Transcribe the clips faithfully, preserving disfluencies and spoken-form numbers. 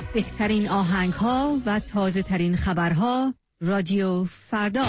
بهترین آهنگ ها و تازه ترین خبرها. رادیو فردا.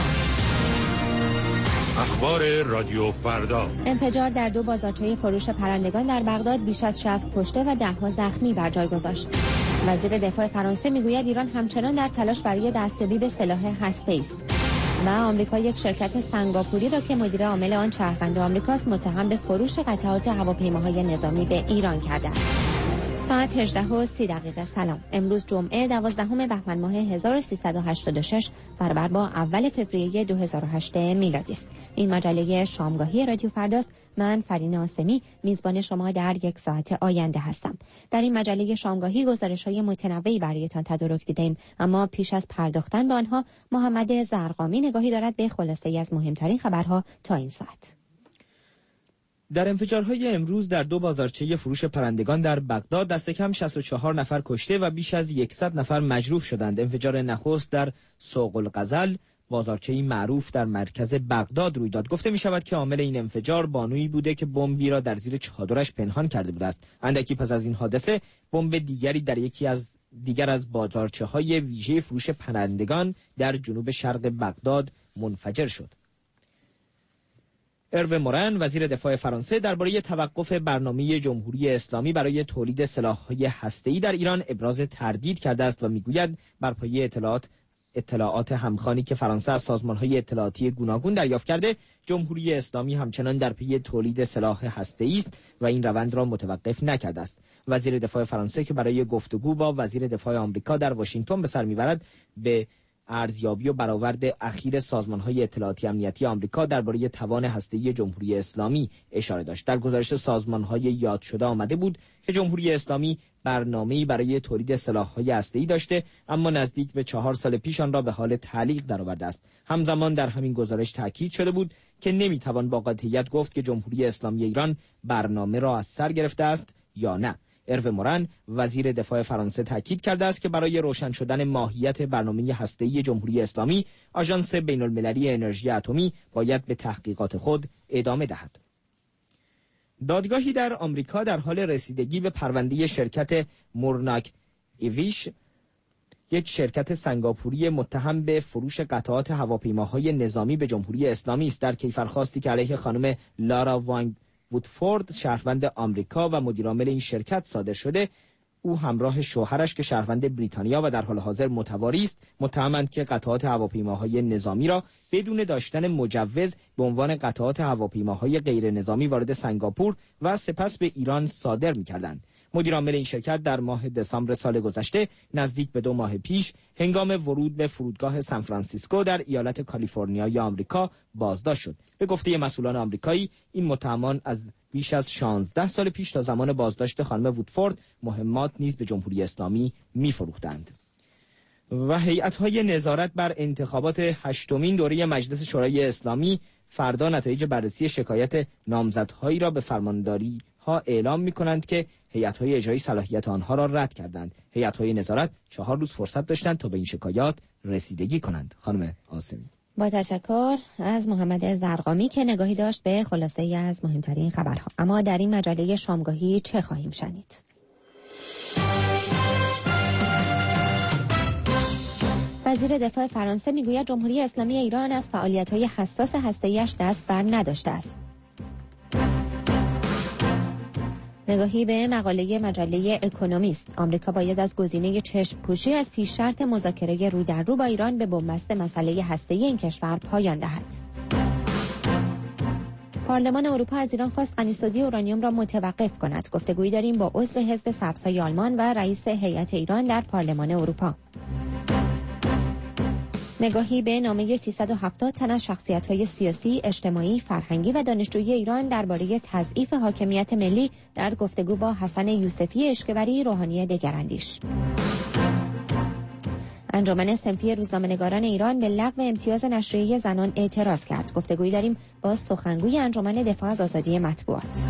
اخبار رادیو فردا. انفجار در دو بازارچه فروش پرندگان در بغداد بیش از شصت کشته و ده ها زخمی بر جای گذاشت. وزیر دفاع فرانسه میگوید ایران همچنان در تلاش برای دستیابی به سلاح هسته‌ای است. و آمریکا یک شرکت سنگاپوری را که مدیر عامل آن شهروند آمریکاست متهم به فروش قطعات هواپیماهای نظامی به ایران کرده است. ساعت هجده و سی دقیقه. سلام. امروز جمعه دوازدهم بهمن ماه هزار و سیصد و هشتاد و شش برابر با اول فوریه دو هزار و هشت میلادی است. این مجله شامگاهی رادیو فرداست. من فرین آسمی میزبان شما در یک ساعت آینده هستم. در این مجله شامگاهی گزارش‌های متنوعی برایتان تدارک دیدیم، اما پیش از پرداختن به آنها محمد زرقامی نگاهی دارد به خلاصه‌ای از مهمترین خبرها تا این ساعت. در انفجارهای امروز در دو بازارچه فروش پرندگان در بغداد دست کم شصت و چهار نفر کشته و بیش از صد نفر مجروح شدند. انفجار نخست در سوق الغزل، بازارچه‌ای معروف در مرکز بغداد روی داد. گفته می شود که عامل این انفجار بانویی بوده که بمبی را در زیر چادرش پنهان کرده بوده است. اندکی پس از این حادثه بمب دیگری در یکی از دیگر از بازارچه‌های ویژه فروش پرندگان در جنوب شرق بغداد منفجر شد. اروه مورن وزیر دفاع فرانسه درباره توقف برنامه جمهوری اسلامی برای تولید سلاح‌های هسته‌ای در ایران ابراز تردید کرده است و میگوید بر پایه اطلاعات اطلاعات همخوانی که فرانسه از سازمان‌های اطلاعاتی گوناگون دریافت کرده، جمهوری اسلامی همچنان در پی تولید سلاح هسته‌ای است و این روند را متوقف نکرده است. وزیر دفاع فرانسه که برای گفتگو با وزیر دفاع آمریکا در واشنگتن به سر میبرد، به ارزیابی و برآورد اخیر سازمان‌های اطلاعاتی امنیتی آمریکا درباره توان هسته‌ای جمهوری اسلامی اشاره داشت. در گزارش سازمان‌های یاد شده آمده بود که جمهوری اسلامی برنامه‌ای برای تولید سلاح‌های هسته‌ای داشته، اما نزدیک به چهار سال پیش آن را به حال تعلیق درآورده است. همزمان در همین گزارش تاکید شده بود که نمی‌توان با قاطعیت گفت که جمهوری اسلامی ایران برنامه را از سر گرفته است یا نه. اروه مورن وزیر دفاع فرانسه تاکید کرده است که برای روشن شدن ماهیت برنامه هسته‌ای جمهوری اسلامی، آژانس بین‌المللی انرژی اتمی باید به تحقیقات خود ادامه دهد. دادگاهی در آمریکا در حال رسیدگی به پرونده شرکت مورناک ایویش، یک شرکت سنگاپوری متهم به فروش قطعات هواپیماهای نظامی به جمهوری اسلامی است. در کیفرخواستی که علیه خانم لارا وانگ وودفورد شهروند آمریکا و مدیرعامل این شرکت صادر شده، او همراه شوهرش که شهروند بریتانیا و در حال حاضر متواری است، متهمند که قطعات هواپیماهای نظامی را بدون داشتن مجوز به عنوان قطعات هواپیماهای غیر نظامی وارد سنگاپور و سپس به ایران صادر می‌کردند. مدیرعامل این شرکت در ماه دسامبر سال گذشته نزدیک به دو ماه پیش هنگام ورود به فرودگاه سان فرانسیسکو در ایالت کالیفرنیای آمریکا بازداشت شد. به گفته مسئولان آمریکایی، این متهمان از بیش از شانزده سال پیش تا زمان بازداشت خانم وودفورد مهمات نیز به جمهوری اسلامی می‌فروختند. و هیئت‌های نظارت بر انتخابات هشتمین دوره مجلس شورای اسلامی فردا نتایج بررسی شکایت نامزدهایی را به فرمانداری ها اعلام می‌کنند که هیئت‌های اجرایی صلاحیت آنها را رد کردند. هیئت‌های نظارت چهار روز فرصت داشتند تا به این شکایات رسیدگی کنند. خانم آسمی. با تشکر از محمد زرقامی که نگاهی داشت به خلاصه‌ای از مهمترین خبرها. اما در این مجله شامگاهی چه خواهیم شنید؟ وزیر دفاع فرانسه میگوید جمهوری اسلامی ایران از فعالیت‌های حساس هسته‌ایش دست بر نداشته است. نگاهی به مقاله مجله اکونومیست. آمریکا باید از گزینه چشم پوشی از پیش شرط مذاکره رو در رو با ایران به بنبست مسئله هسته‌ای این کشور پایان دهد. پارلمان اروپا از ایران خواست غنیسازی اورانیوم را متوقف کند. گفتگویی داریم با عضو حزب سبزهای آلمان و رئیس هیئت ایران در پارلمان اروپا. نگاهی به نامه سیصد و هفتاد تن از شخصیت‌های سیاسی، اجتماعی، فرهنگی و دانشجویی ایران درباره تضعیف حاکمیت ملی در گفتگو با حسن یوسفی اشکوری، روحانی دگراندیش. انجمن صنفی روزنامه‌نگاران ایران به لغو امتیاز نشریه زنان اعتراض کرد. گفتگویی داریم با سخنگوی انجمن دفاع از آزادی مطبوعات.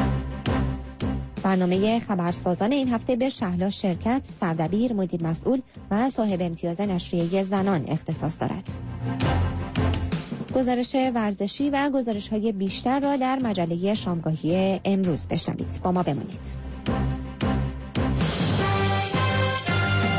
برنامه خبرسازان این هفته به شهلا شرکت، سردبیر، مدیر مسئول و صاحب امتیاز نشریه زنان اختصاص دارد. گزارش ورزشی و گزارش‌های بیشتر را در مجله شامگاهی امروز بشنوید. با ما بمانید.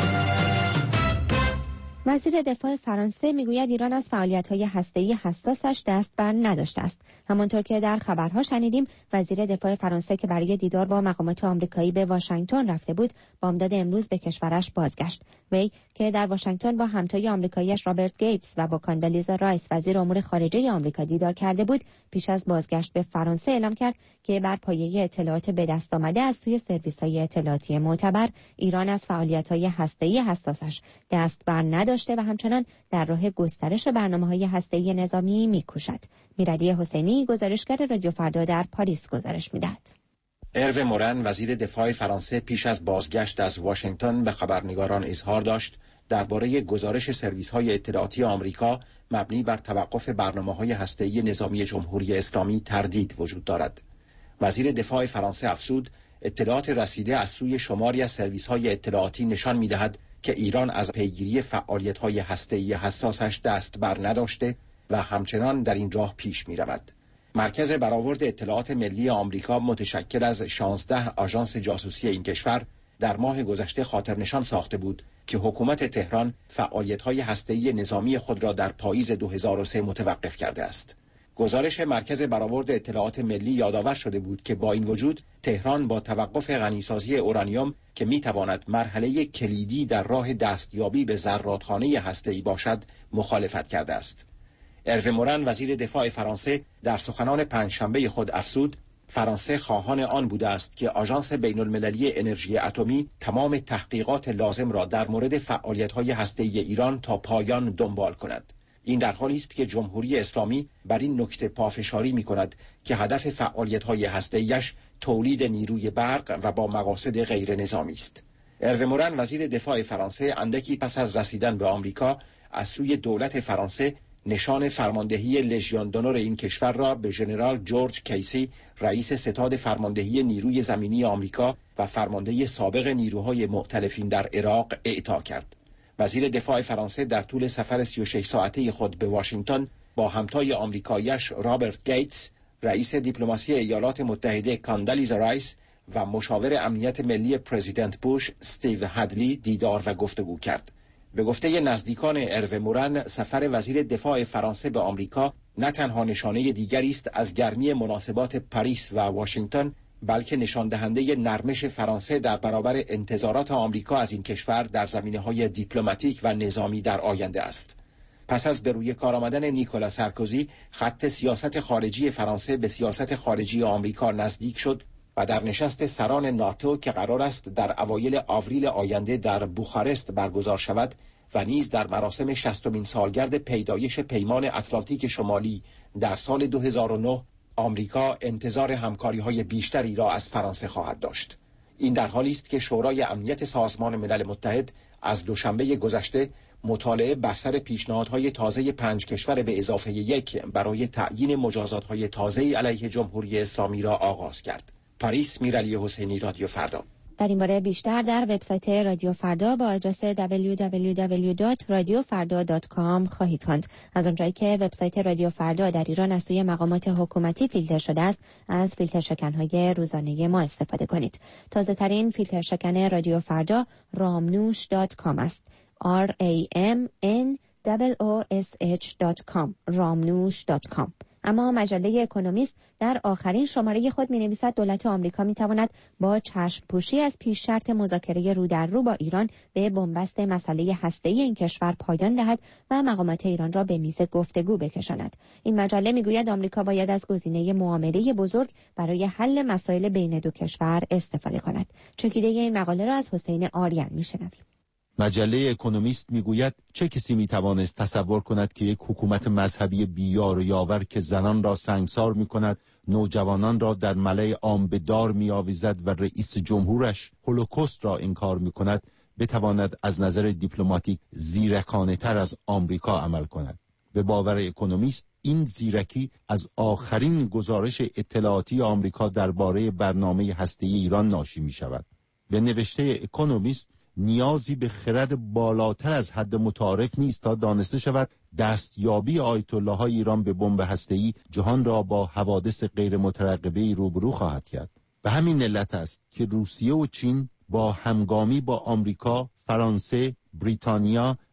وزیر دفاع فرانسه میگوید ایران از فعالیت‌های هسته‌ای حساسش دست بر نداشته است. همانطور که در خبرها شنیدیم، وزیر دفاع فرانسه که برای دیدار با مقامات آمریکایی به واشنگتن رفته بود، بامداد امروز به کشورش بازگشت. وی که در واشنگتن با همتای آمریکایی‌اش رابرت گیتس و با کاندالیزا رایس وزیر امور خارجه آمریکا دیدار کرده بود، پیش از بازگشت به فرانسه اعلام کرد که بر پایه اطلاعات به دست آمده از سوی سرویس‌های اطلاعاتی معتبر، ایران از فعالیت‌های هسته‌ای حساسش دست بر نداشته و همچنان در راه گسترش برنامه‌های هسته‌ای نظامی می‌کوشد. میرعلی حسینی، گزارشگر رادیو فردا در پاریس گزارش می‌دهد. اروی مورن وزیر دفاع فرانسه پیش از بازگشت از واشنگتن به خبرنگاران اظهار داشت درباره گزارش سرویس‌های اطلاعاتی آمریکا مبنی بر توقف برنامه‌های هسته‌ای نظامی جمهوری اسلامی تردید وجود دارد. وزیر دفاع فرانسه افزود اطلاعات رسیده از سوی شماری از سرویس‌های اطلاعاتی نشان می‌دهد که ایران از پیگیری فعالیت‌های هسته‌ای حساسش دست بر نداشته و همچنان در این راه پیش می‌رود. مرکز برآورد اطلاعات ملی آمریکا متشکل از شانزده آژانس جاسوسی این کشور در ماه گذشته خاطرنشان ساخته بود که حکومت تهران فعالیت‌های هسته‌ای نظامی خود را در پاییز دو هزار و سه متوقف کرده است. گزارش مرکز برآورد اطلاعات ملی یادآور شده بود که با این وجود تهران با توقف غنیسازی اورانیوم که می‌تواند مرحله کلیدی در راه دستیابی به ذراتخانه هسته‌ای باشد مخالفت کرده است. اروی مورن وزیر دفاع فرانسه در سخنان پنجشنبه خود افزود فرانسه خواهان آن بوده است که آژانس بین‌المللی انرژی اتمی تمام تحقیقات لازم را در مورد فعالیت‌های هسته‌ای ایران تا پایان دنبال کند. این در حالی است که جمهوری اسلامی بر این نکته پافشاری می‌کند که هدف فعالیت‌های هسته‌ایش تولید نیروی برق و با مقاصد غیر نظامی است. اروی مورن وزیر دفاع فرانسه اندکی پس از رسیدن به آمریکا از سوی دولت فرانسه نشان فرماندهی لژیون دونور این کشور را به ژنرال جورج کیسی، رئیس ستاد فرماندهی نیروی زمینی آمریکا و فرمانده سابق نیروهای مؤتلفین در عراق اعطا کرد. وزیر دفاع فرانسه در طول سفر سی و شش ساعته خود به واشنگتن با همتای آمریکایی‌اش رابرت گیتس، رئیس دیپلماسی ایالات متحده کاندالیزا رایس و مشاور امنیت ملی پرزیدنت بوش استیو هدلی دیدار و گفتگو کرد. به گفته نزدیکان اروی مورن، سفر وزیر دفاع فرانسه به آمریکا نه تنها نشانه دیگری است از گرمی مناسبات پاریس و واشنگتن، بلکه نشان دهنده نرمش فرانسه در برابر انتظارات آمریکا از این کشور در زمینه‌های دیپلماتیک و نظامی در آینده است. پس از به روی کار آمدن نیکولا سارکوزی، خط سیاست خارجی فرانسه به سیاست خارجی آمریکا نزدیک شد و در نشست سران ناتو که قرار است در اوایل آوریل آینده در بوخارست برگزار شود و نیز در مراسم شصتمین سالگرد پیدایش پیمان اتلانتیک شمالی در سال دو هزار و نه، آمریکا انتظار همکاری‌های بیشتری را از فرانسه خواهد داشت. این در حالی است که شورای امنیت سازمان ملل متحد از دوشنبه گذشته مطالعه بر سر پیشنهادهای تازه پنج کشور به اضافه یک برای تعیین مجازات‌های تازه علیه جمهوری اسلامی را آغاز کرد. پاریس، میرعلی حسینی، رادیو فردا. در این باره بیشتر در وبسایت رادیو فردا با آدرس دبلیو دبلیو دبلیو دات رادیو فردا دات کام خواهید خواند. از اونجایی که وبسایت رادیو فردا در ایران از سوی مقامات حکومتی فیلتر شده است، از فیلتر شکن‌های روزانه ما استفاده کنید. تازه ترین فیلتر شکن رادیو فردا رامنوش دات کام است. R A M N O O S H دات کام رامنوش دات کام. اما مجله اکونومیست در آخرین شماره خود می‌نویسد دولت آمریکا می‌تواند با چشم پوشی از پیش شرط مذاکره رو در رو با ایران به بنبست مسئله هسته‌ای این کشور پایان دهد و مقامات ایران را به میز گفتگو بکشاند. این مجله می‌گوید آمریکا باید از گزینه معامله بزرگ برای حل مسائل بین دو کشور استفاده کند. چکیده این مقاله را از حسین آریان می‌شنویم. مجله اکونومیست میگوید چه کسی میتوانست تصور کند که یک حکومت مذهبی بیار و یاور که زنان را سنگسار میکند، نوجوانان را در ملأ عام به دار میآویزد و رئیس جمهورش هولوکاست را انکار میکند، بتواند از نظر دیپلماتیک زیرکانه تر از آمریکا عمل کند. به باور اکونومیست این زیرکی از آخرین گزارش اطلاعاتی آمریکا درباره برنامه هسته‌ای ایران ناشی میشود. به نوشته اکونومیست نیازی به خرد بالاتر از حد متعارف نیست تا دانسته شود دستیابی آیت الله های ایران به بمب هسته‌ای جهان را با حوادث غیر مترقبه روبرو خواهد کرد. به همین علت است که روسیه و چین با همگامی با آمریکا، فرانسه، بریتانیا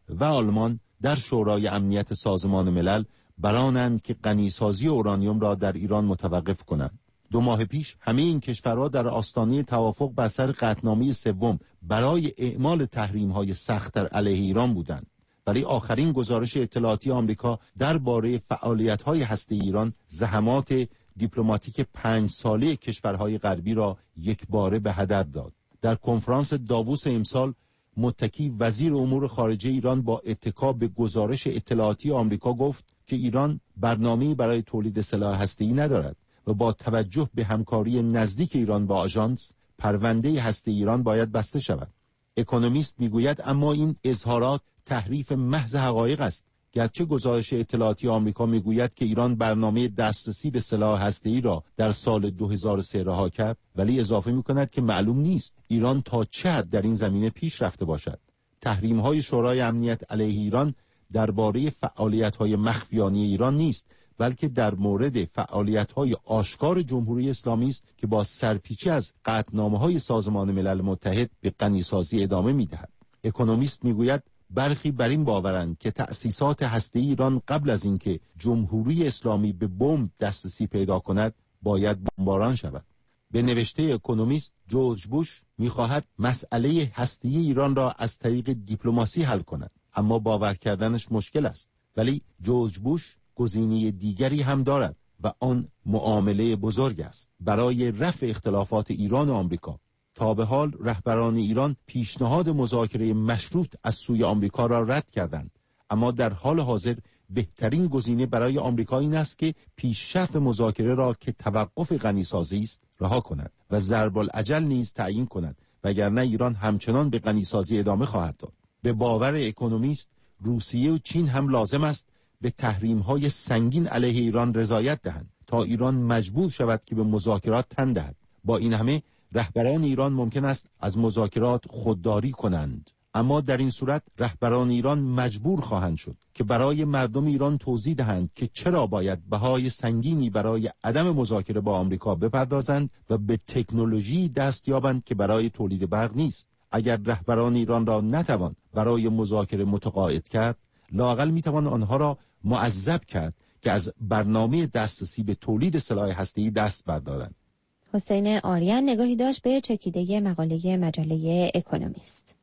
و آلمان در شورای امنیت سازمان ملل برانند که غنیسازی اورانیوم را در ایران متوقف کنند. دو ماه پیش همه این کشورها در آستانه توافق بر سر قطعنامه سوم برای اعمال تحریم‌های سخت‌تر علیه ایران بودند. ولی آخرین گزارش اطلاعاتی آمریکا درباره فعالیت‌های هسته‌ای ایران زحمات دیپلماتیک پنج ساله کشورهای غربی را یکباره به هدر داد. در کنفرانس داووس امسال متکی وزیر امور خارجه ایران با اتکا به گزارش اطلاعاتی آمریکا گفت که ایران برنامه‌ای برای تولید سلاح هسته‌ای ندارد و با توجه به همکاری نزدیک ایران با آژانس پرونده هسته‌ای ایران باید بسته شود. اکونومیست میگوید اما این اظهارات تحریف محض حقایق است. گرچه گزارش اطلاعاتی آمریکا میگوید که ایران برنامه دسترسی به سلاح هسته‌ای را در سال دو هزار و سه رها کرد، ولی اضافه میکند که معلوم نیست ایران تا چه حد در این زمینه پیش رفته باشد. تحریم‌های شورای امنیت علیه ایران درباره فعالیت‌های مخفیانه ایران نیست، بلکه در مورد فعالیت‌های آشکار جمهوری اسلامی است که با سرپیچی از قطعنامه‌های سازمان ملل متحد به غنیسازی ادامه می‌دهد. اکونومیست میگوید برخی بر این باورند که تأسیسات هسته‌ای ایران قبل از اینکه جمهوری اسلامی به بمب دسترسی پیدا کند باید بمباران شود. به نوشته اکونومیست جورج بوش می‌خواهد مسئله هسته‌ای ایران را از طریق دیپلماسی حل کند، اما باور کردنش مشکل است. ولی جورج بوش گزینه دیگری هم دارد و آن معامله بزرگ است برای رفع اختلافات ایران و آمریکا. تا به حال رهبران ایران پیشنهاد مذاکره مشروط از سوی آمریکا را رد کردند، اما در حال حاضر بهترین گزینه برای آمریکا این است که پیشرفت مذاکره را که توقف غنیسازی است رها کند و ضرب الاجل نیز تعیین کند، وگرنه ایران همچنان به غنیسازی ادامه خواهد داد. به باور اکونومیست روسیه و چین هم لازم است به تحریم‌های سنگین علیه ایران رضایت دهند تا ایران مجبور شود که به مذاکرات تن دهد. با این همه رهبران ایران ممکن است از مذاکرات خودداری کنند، اما در این صورت رهبران ایران مجبور خواهند شد که برای مردم ایران توضیح دهند که چرا باید بهای سنگینی برای عدم مذاکره با آمریکا بپردازند و به تکنولوژی دست یابند که برای تولید برق نیست. اگر رهبران ایران را نتوان برای مذاکره متقاعد کرد، لااقل میتوان آنها را معذب کرد که از برنامه دسترسی به تولید سلاح هسته‌ای دست بردارند. حسین آریان نگاهی داشت به چکیده مقاله مجله اکونومیست.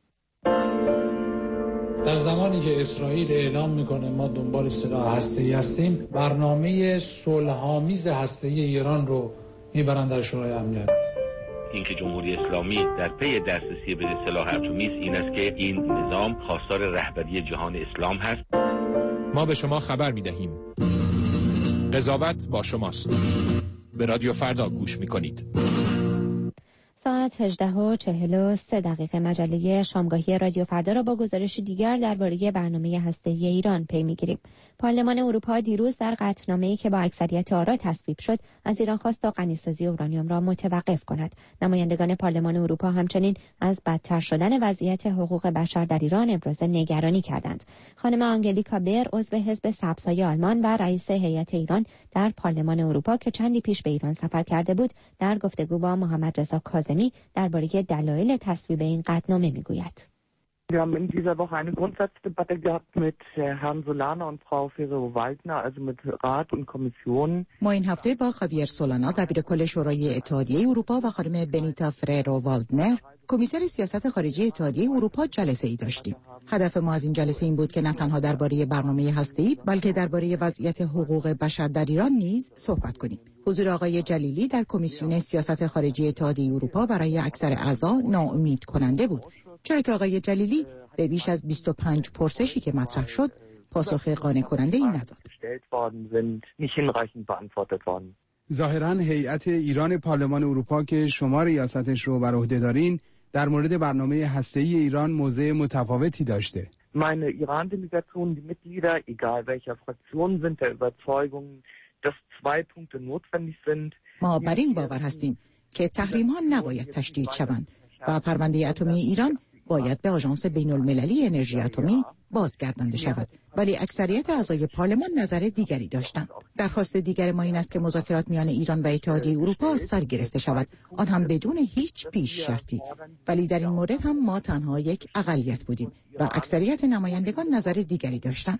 در زمانی که اسرائیل اعلام میکنه ما دنبال سلاح هسته‌ای هستیم، برنامه صلح‌آمیز هسته‌ای ایران رو میبرن در شورای امنیت. اینکه جمهوری اسلامی در پی دسترسی به سلاح اتمی است این است که این نظام خواستار رهبری جهان اسلام هست. ما به شما خبر میدهیم. قضاوت با شماست. به رادیو فردا گوش میکنید. ساعت هجده و چهل و سه دقیقه مجله شامگاهی رادیو فردا را با گزارش دیگر درباره برنامه هسته‌ای ایران پی میگیریم. پارلمان اروپا دیروز در قطعنامه‌ای که با اکثریت آرا تصویب شد از ایران خواست تا غنیسازی اورانیوم را متوقف کند. نمایندگان پارلمان اروپا همچنین از بدتر شدن وضعیت حقوق بشر در ایران ابراز نگرانی کردند. خانم آنگلیکا بر عضو حزب سبزهای آلمان و رئیس هیئت ایران در پارلمان اروپا که چندی پیش به ایران سفر کرده بود در گفتگو با محمد رضا کاظمی درباره دلایل تصویب این قطعنامه میگوید. Wir haben in dieser Woche eine Grundsatzdebatte gehabt mit Herrn Solana und Frau Ferrero-Waldner, also mit Rat und Kommission. ما این هفته با خاویر سولانا دبیر کل شورای اتحادیه اروپا و خانم بنیتا فررو والدنر کمیسر سیاست خارجی اتحادیه اروپا جلسه ای داشتیم. هدف ما از این جلسه این بود که نه تنها درباره برنامه هسته‌ای بلکه درباره وضعیت حقوق بشر در ایران نیز صحبت کنیم. حضور آقای جلیلی در کمیسیون سیاست خارجی اتحادیه اروپا برای اکثر اعضا ناامید کننده بود، چرا که آقای جلیلی به بیش از بیست و پنج پرسشی که مطرح شد پاسخ قانع کننده ای نداد. ظاهراً هیئت ایران پارلمان اروپا که شما ریاستش رو بر عهده دارین در مورد برنامه هسته‌ای ایران موضع متفاوتی داشته. Meine Iran-Delegation, die Mitglieder, egal welcher Fraktion, sind der Überzeugung, dass zwei Punkte notwendig sind. ما بر این باور هستیم که تحریم‌ها نباید تشدید شوند و پرونده اتمی ایران باید به آژانس بین‌المللی انرژی اتمی بازگردانده شود. ولی اکثریت اعضای پارلمان نظر دیگری داشتند. درخواست دیگر ما این است که مذاکرات میان ایران و اتحادیه اروپا سر گرفته شود، آن هم بدون هیچ پیش شرطی. ولی در این مورد هم ما تنها یک اقلیت بودیم و اکثریت نمایندگان نظر دیگری داشتند.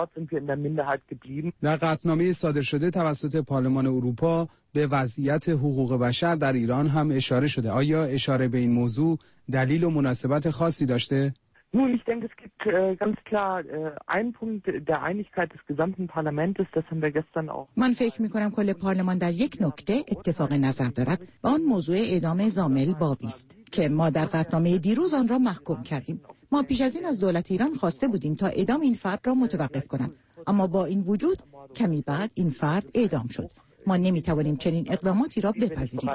در قطعنامه صادر شده توسط پارلمان اروپا به وضعیت حقوق بشر در ایران هم اشاره شده. آیا اشاره به این موضوع دلیل و مناسبت خاصی داشته؟ Nun, ich denke, es gibt äh, ganz klar äh, einen Punkt der Einigkeit des gesamten Parlaments, das haben wir gestern auch. من فکر می کنم کل پارلمان در یک نکته اتفاق نظر دارد و آن موضوع اعدام زامل باوی است که ما در قطعنامه دیروز آن را محکوم کردیم. ما پیش از این از دولت ایران خواسته بودیم تا اعدام این فرد را متوقف کند، اما با این وجود کمی بعد این فرد اعدام شد. ما نمیتوانیم چنین اقداماتی را بپذیریم.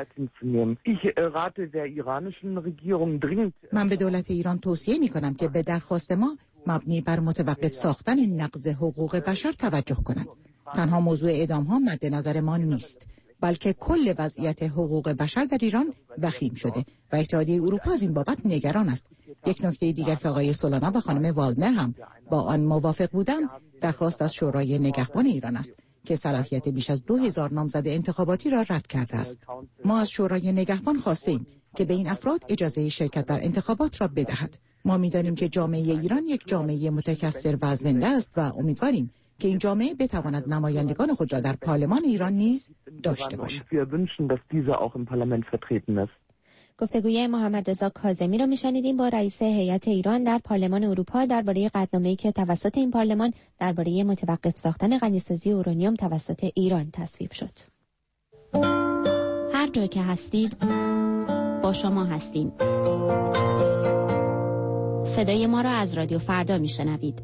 من به دولت ایران توصیه میکنم که به درخواست ما مبنی بر متوقف ساختن نقض حقوق بشر توجه کند. تنها موضوع اعدام ها مد نظر ما نیست، بلکه کل وضعیت حقوق بشر در ایران وخیم شده و اتحادیه اروپا از این بابت نگران است. یک نکته دیگر که آقای سولانا و خانم والدنر هم با آن موافق بودند، درخواست از شورای نگهبان ایران است که صلاحیت بیش از دو هزار نامزد انتخاباتی را رد کرده است. ما از شورای نگهبان خواستیم که به این افراد اجازه شرکت در انتخابات را بدهد. ما می‌دانیم که جامعه ایران یک جامعه متکثر و زنده است و امیدواریم که این جامعه بتواند نمایندگان خود را در پارلمان ایران نیز داشته باشد. گفتگوی محمد رضا کاظمی را میشنیدیم با رئیس هیئت ایران در پارلمان اروپا درباره قطعنامه‌ای که توسط این پارلمان درباره متوقف ساختن غنیسازی اورانیوم توسط ایران تصویب شد. هر جای که هستید با شما هستیم. صدای ما را از رادیو فردا میشنوید.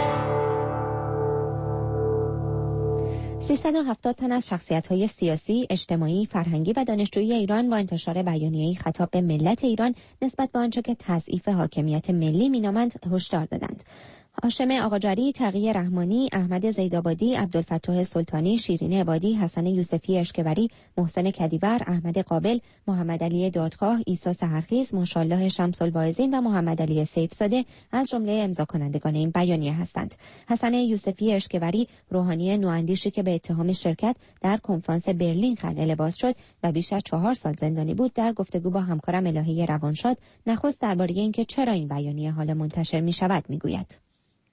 سیصد و هفتاد تن از شخصیت‌های سیاسی، اجتماعی، فرهنگی و دانشجویی ایران با انتشار بیانیه‌ای خطاب به ملت ایران نسبت به آنچه که تضعیف حاکمیت ملی مینامند هشدار دادند. هاشم آقاجاری، تقی رحمانی، احمد زیدآبادی، عبدالفتاح سلطانی، شیرین عبادی، حسن یوسفی اشکبری، محسن کدیور، احمد قابل، محمد علی دادخواه، عیسی سحرخیز، ماشاءالله شمس الواعظین و محمد علی سیفزاده از جمله امضا کنندگان این بیانیه هستند. حسن یوسفی اشکبری، روحانی نواندیشی که به اتهام شرکت در کنفرانس برلین خلع لباس شد و بیش از چهار سال زندانی بود، در گفتگو با همکارم الهی روانشاد نخست درباره اینکه چرا این بیانیه حالا منتشر می شود می گوید.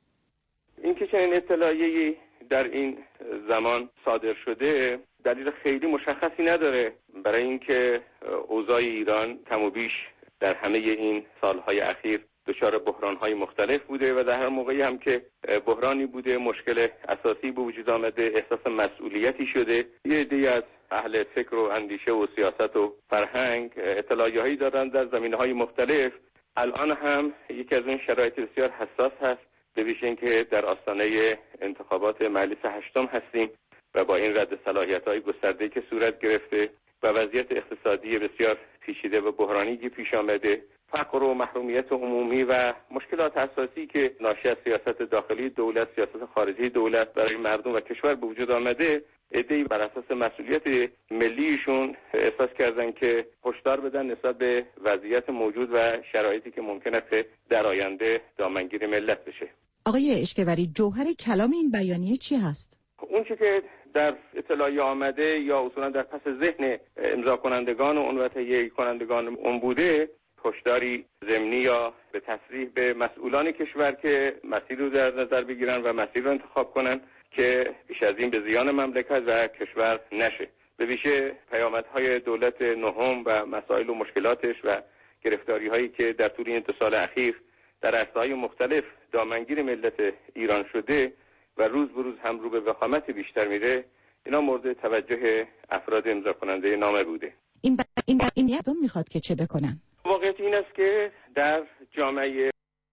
اینکه چنین اطلاعیه‌ای در این زمان صادر شده دلیل خیلی مشخصی نداره برای اینکه اوضاع ایران کم و بیش در همه این سالهای اخیر دچار بحران‌های مختلف بوده و در هر موقعی هم که بحرانی بوده، مشکل اساسی به وجود آمده، احساس مسئولیتی شده. یه عده‌ای از اهل فکر و اندیشه و سیاست و فرهنگ اطلاعیه‌هایی دارن در زمینه‌های مختلف. الان هم یکی از این شرایط بسیار حساس هست، به ویژه اینکه در آستانه انتخابات مجلس هشتم هستیم و با این رد صلاحیت‌های گسترده‌ای که صورت گرفته و وضعیت اقتصادی بسیار پیچیده و بحرانی که پیش آمده، فقر و محرومیت عمومی و مشکلات اساسی که ناشی از سیاست داخلی دولت، سیاست خارجی دولت برای مردم و کشور به وجود آمده، عده‌ای بر اساس مسئولیت ملیشون احساس کردن که هشدار بدن نسبت به وضعیت موجود و شرایطی که ممکن است در آینده دامنگیر ملت بشه. آقای اشکبری، جوهر کلام این بیانیه چی هست؟ اون چیزی که در اطلاعیه آمده یا اصولا در پس ذهن امضا کنندگان و اون و تهیه کنندگان اون بوده، هشداری ضمنی یا به تصریح به مسئولان کشور که مسیر رو در نظر بگیرن و مسیر رو انتخاب کنن که بیش از این به زیان مملکت و کشور نشه. به ویژه پیامدهای دولت نهم و مسائل و مشکلاتش و گرفتاری‌هایی که در طول این دو سال اخیر در عرصه‌های مختلف دامنگیر ملت ایران شده و روز به روز هم رو به وخامت بیشتر میره، اینا مورد توجه افراد امضا کننده نامه بوده. این ب... این ب... این یادم میخواد که چه بکنن؟ واقعیت این است که در جامعه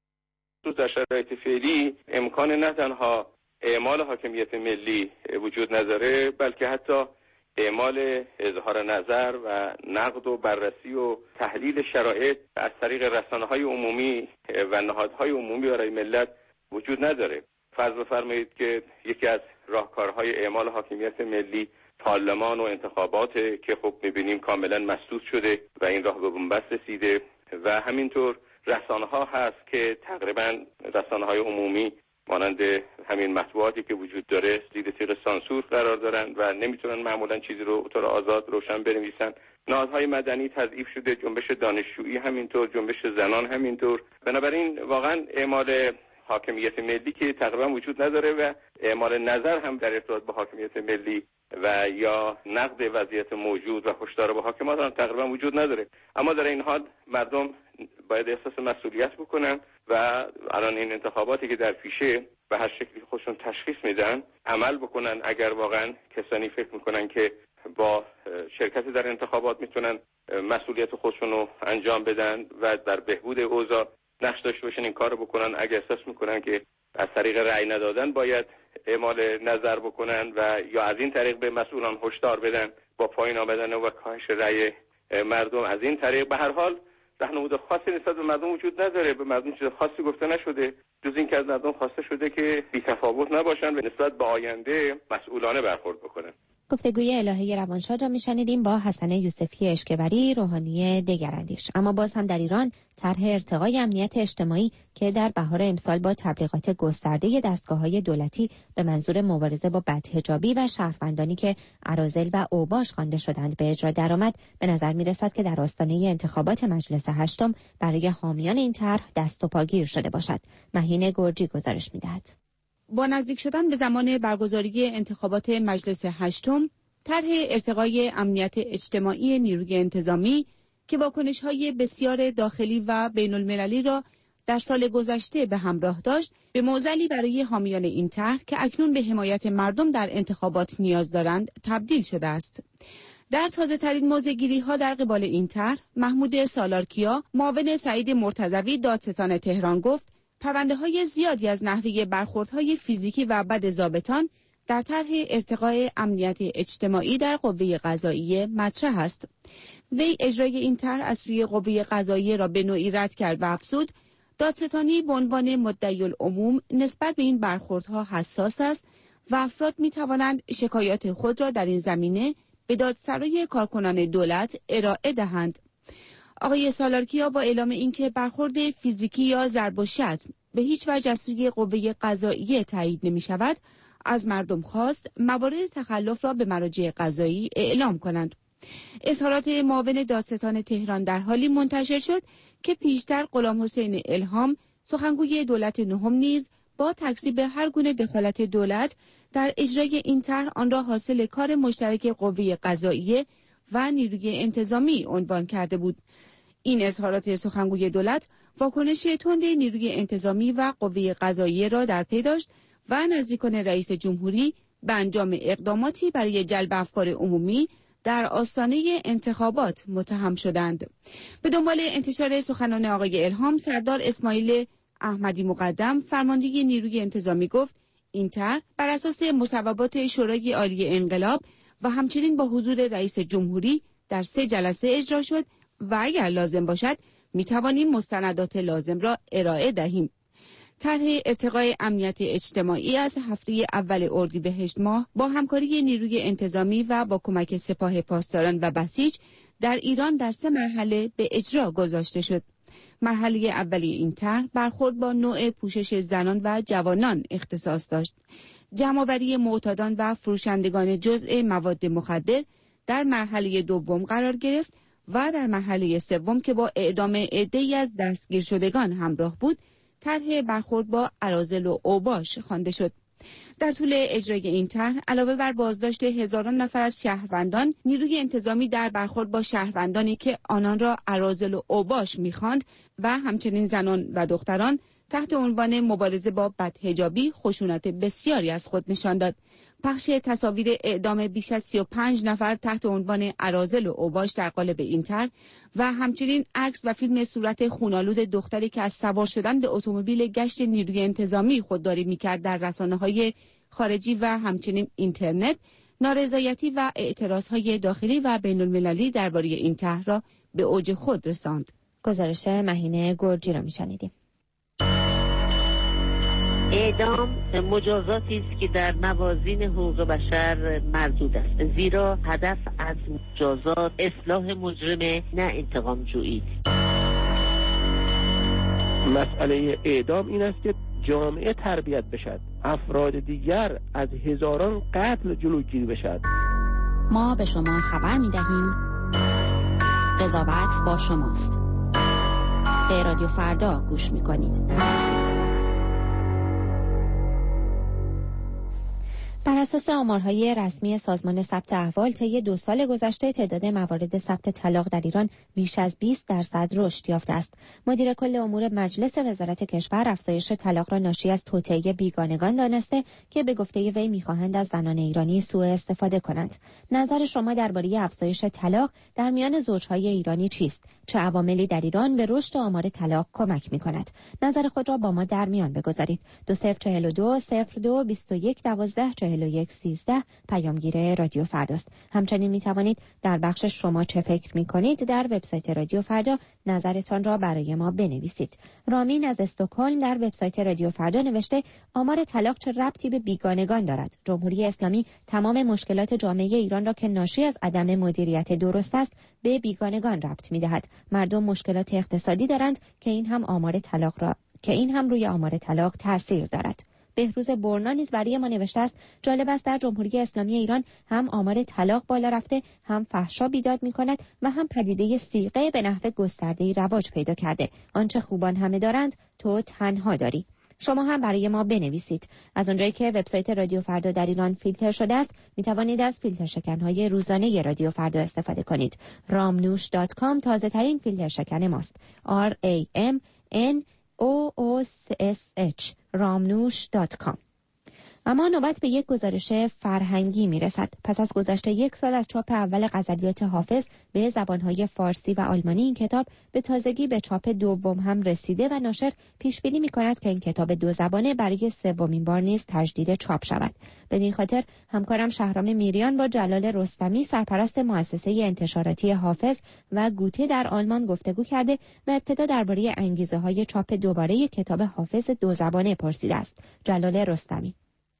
در شرایط فعلی امکان نه تنها اعمال حاکمیت ملی وجود نداره، بلکه حتی اعمال اظهار نظر و نقد و بررسی و تحلیل شرایط از طریق رسانه‌های عمومی و نهادهای عمومی برای ملت وجود نداره. فرض بفرمایید که یکی از راهکارهای اعمال حاکمیت ملی پارلمان و انتخابات که خب می‌بینیم کاملا مسدود شده و این راه به بنبست رسیده و همینطور رسانه‌ها هست که تقریبا رسانه‌های عمومی مانند همین مطبوعاتی که وجود داره زیر تیغ سانسور قرار دارن و نمیتونن معمولا چیزی رو به طور آزاد روشن بنویسن. نهادهای مدنی تضعیف شده، جنبش دانشجویی همینطور، جنبش زنان همینطور. بنابراین واقعا اعمال حاکمیت ملی که تقریبا وجود نداره و اعمال نظر هم در ارتباط با حاکمیت ملی و یا نقد وضعیت موجود و هشدار به حاکمات هم تقریبا وجود نداره. اما در این حال مردم باید احساس مسئولیت بکنن و الان این انتخاباتی که در پیشه به هر شکلی خودشون تشخیص میدن عمل بکنن. اگر واقعا کسانی فکر میکنن که با شرکت در انتخابات میتونن مسئولیت خودشون رو انجام بدن و در بهبود اوضاع نقش داشته باشن این کارو بکنن. اگر احساس میکنن که از طریق رأی ندادن باید اعمال نظر بکنن و یا از این طریق به مسئولان هشدار بدن با پایین آمدن و کاهش رأی مردم، از این طریق به هر حال راهنمود خاصی نسبت به مردم وجود نداره. به مردم چیز خاصی گفته نشده جز این که از مردم خواسته شده که بی‌تفاوت نباشن و نسبت به آینده مسئولانه برخورد بکنن. گفتگوی الهه روانشاد را میشنیدیم با حسن یوسفی اشکبری، روحانی دگراندیش. اما باز هم در ایران طرح ارتقای امنیت اجتماعی که در بهار امسال با تبلیغات گسترده دستگاه‌های دولتی به منظور مبارزه با بدحجابی و شهروندانی که اراذل و اوباش خوانده شدند به اجرا درآمد، به نظر می‌رسد که در آستانه انتخابات مجلس هشتم برای حامیان این طرح دست و پاگیر شده باشد. مهین گرجی گزارش می‌دهد. با نزدیک شدن به زمان برگزاری انتخابات مجلس هشتم، طرح ارتقای امنیت اجتماعی نیروی انتظامی که واکنش‌های بسیار داخلی و بین‌المللی را در سال گذشته به همراه داشت، به معضلی برای حامیان این طرح که اکنون به حمایت مردم در انتخابات نیاز دارند تبدیل شده است. در تازه‌ترین موضع‌گیری‌ها در قبال این طرح، محمود سالارکیا، معاون سعید مرتضوی دادستان تهران گفت پرونده‌های زیادی از نحوه برخوردهای فیزیکی و بد ضابطان در طرح ارتقای امنیت اجتماعی در قوه قضاییه مطرح است. وی اجرای این طرح از سوی قوه قضاییه را به نوعی رد کرد و افزود دادستانی به عنوان مدعی العموم نسبت به این برخوردها حساس است و افراد می‌توانند شکایات خود را در این زمینه به دادسرای کارکنان دولت ارائه دهند. آقای سالارکیا با اعلام اینکه برخورد فیزیکی یا ضرب و شتم به هیچ وجه از سوی قوه قضاییه تایید نمی شود، از مردم خواست موارد تخلف را به مراجع قضایی اعلام کنند. اظهارات معاون دادستان تهران در حالی منتشر شد که پیشتر غلام حسین الهام، سخنگوی دولت نهم نیز با تکذیب هر گونه دخالت دولت در اجرای این طرح آن را حاصل کار مشترک قوه قضاییه و نیروی انتظامی عنوان کرده بود. این اظهارات سخنگوی دولت واکنش تند نیروی انتظامی و قوه قضاییه را در پی داشت و نزدیکان رئیس جمهوری به انجام اقداماتی برای جلب افکار عمومی در آستانه انتخابات متهم شدند. به دنبال انتشار سخنان آقای الهام، سردار اسماعیل احمدی مقدم، فرمانده نیروی انتظامی گفت این طرح بر اساس مصوبات شورای عالی انقلاب و همچنین با حضور رئیس جمهوری در سه جلسه اجرا شد و اگر لازم باشد می توانیم مستندات لازم را ارائه دهیم. طرح ارتقای امنیت اجتماعی از هفته اول اردیبهشت ماه با همکاری نیروی انتظامی و با کمک سپاه پاسداران و بسیج در ایران در سه مرحله به اجرا گذاشته شد. مرحله اولی این طرح برخورد با نوع پوشش زنان و جوانان اختصاص داشت. جمع‌آوری معتادان و فروشندگان جزء مواد مخدر در مرحله دوم قرار گرفت و در مرحله سوم که با اعدام عده‌ای از دستگیر شدگان همراه بود، طرح برخورد با اراذل و اوباش خوانده شد. در طول اجرای این طرح علاوه بر بازداشت هزاران نفر از شهروندان، نیروی انتظامی در برخورد با شهروندانی که آنان را اراذل و اوباش می‌خواند و همچنین زنان و دختران تحت عنوان مبارزه با بدحجابی خشونت بسیاری از خود نشان داد. پخش تصاویر اعدام بیش از سی و پنج نفر تحت عنوان اراذل و اوباش در قالب این طرح و همچنین عکس و فیلم صورت خونالود دختری که از سوار شدن به اتومبیل گشت نیروی انتظامی خودداری می‌کرد در رسانه‌های خارجی و همچنین اینترنت، نارضایتی و اعتراض‌های داخلی و بین‌المللی درباره این طرح را به اوج خود رساند. گزارش مهینه گرجی را می‌شنیدیم. اعدام مجازاتی است که در موازین حقوق بشر مردود است، زیرا هدف از مجازات اصلاح مجرم، نه انتقام جویی. مسئله اعدام این است که جامعه تربیت بشد، افراد دیگر از هزاران قتل جلوگیری بشد. ما به شما خبر می دهیم قضاوت با شماست. به رادیو فردا گوش می کنید. بر اساس آمارهای رسمی سازمان ثبت احوال طی دو سال گذشته تعداد موارد ثبت طلاق در ایران بیش از بیست درصد رشد یافته است. مدیر کل امور مجلس وزارت کشور افزایش طلاق را ناشی از توطئه بیگانگان دانسته که به گفته وی می‌خواهند از زنان ایرانی سوء استفاده کنند. نظر شما درباره افزایش طلاق در میان زوجهای ایرانی چیست؟ چه عواملی در ایران به رشد آمار طلاق کمک می‌کند؟ نظر خود را با ما در میان بگذارید. دو صفر چهل و دو صفر دو بیست و یک دوازده چهل و یک سیزده پیامگیر رادیو فرداست. همچنین می توانید در بخش شما چه فکر می کنید در وبسایت رادیو فردا نظرتان را برای ما بنویسید. رامین از استکهلم در وبسایت رادیو فردا نوشته آمار طلاق چه ربطی به بیگانگان دارد؟ جمهوری اسلامی تمام مشکلات جامعه ایران را که ناشی از عدم مدیریت درست است به بیگانگان ربط می دهد. مردم مشکلات اقتصادی دارند که این هم آمار طلاق را که این هم روی آمار طلاق تاثیر دارد. بهروز برنا نیز برای ما نوشته است جالب است در جمهوری اسلامی ایران هم آمار طلاق بالا رفته، هم فحشا بیداد می‌کند و هم پدیده صیغه به نحو گسترده‌ای رواج پیدا کرده. آنچه خوبان همه دارند تو تنها داری. شما هم برای ما بنویسید. از اونجایی که وبسایت رادیو فردا در ایران فیلتر شده است، می توانید از فیلتر شکن‌های روزانه رادیو فردا استفاده کنید. رامنوش دات کام تازه ترین فیلتر شکن ماست. R A M N O O S H رامنوش دات کام. اما نوبت به یک گزارش فرهنگی می رسد. پس از گذشت یک سال از چاپ اول غزلیات حافظ به زبانهای فارسی و آلمانی این کتاب به تازگی به چاپ دوم هم رسیده و ناشر پیش بینی می کند که این کتاب دو زبانه برای سومین بار نیز تجدید چاپ شود. بدین خاطر همکارم شهرام میریان با جلال رستمی سرپرست مؤسسه انتشاراتی حافظ و گوته در آلمان گفتگو کرده و ابتدا درباره انگیزه‌های چاپ دوباره کتاب حافظ دو زبانه پرسیده است. جلال رستمی: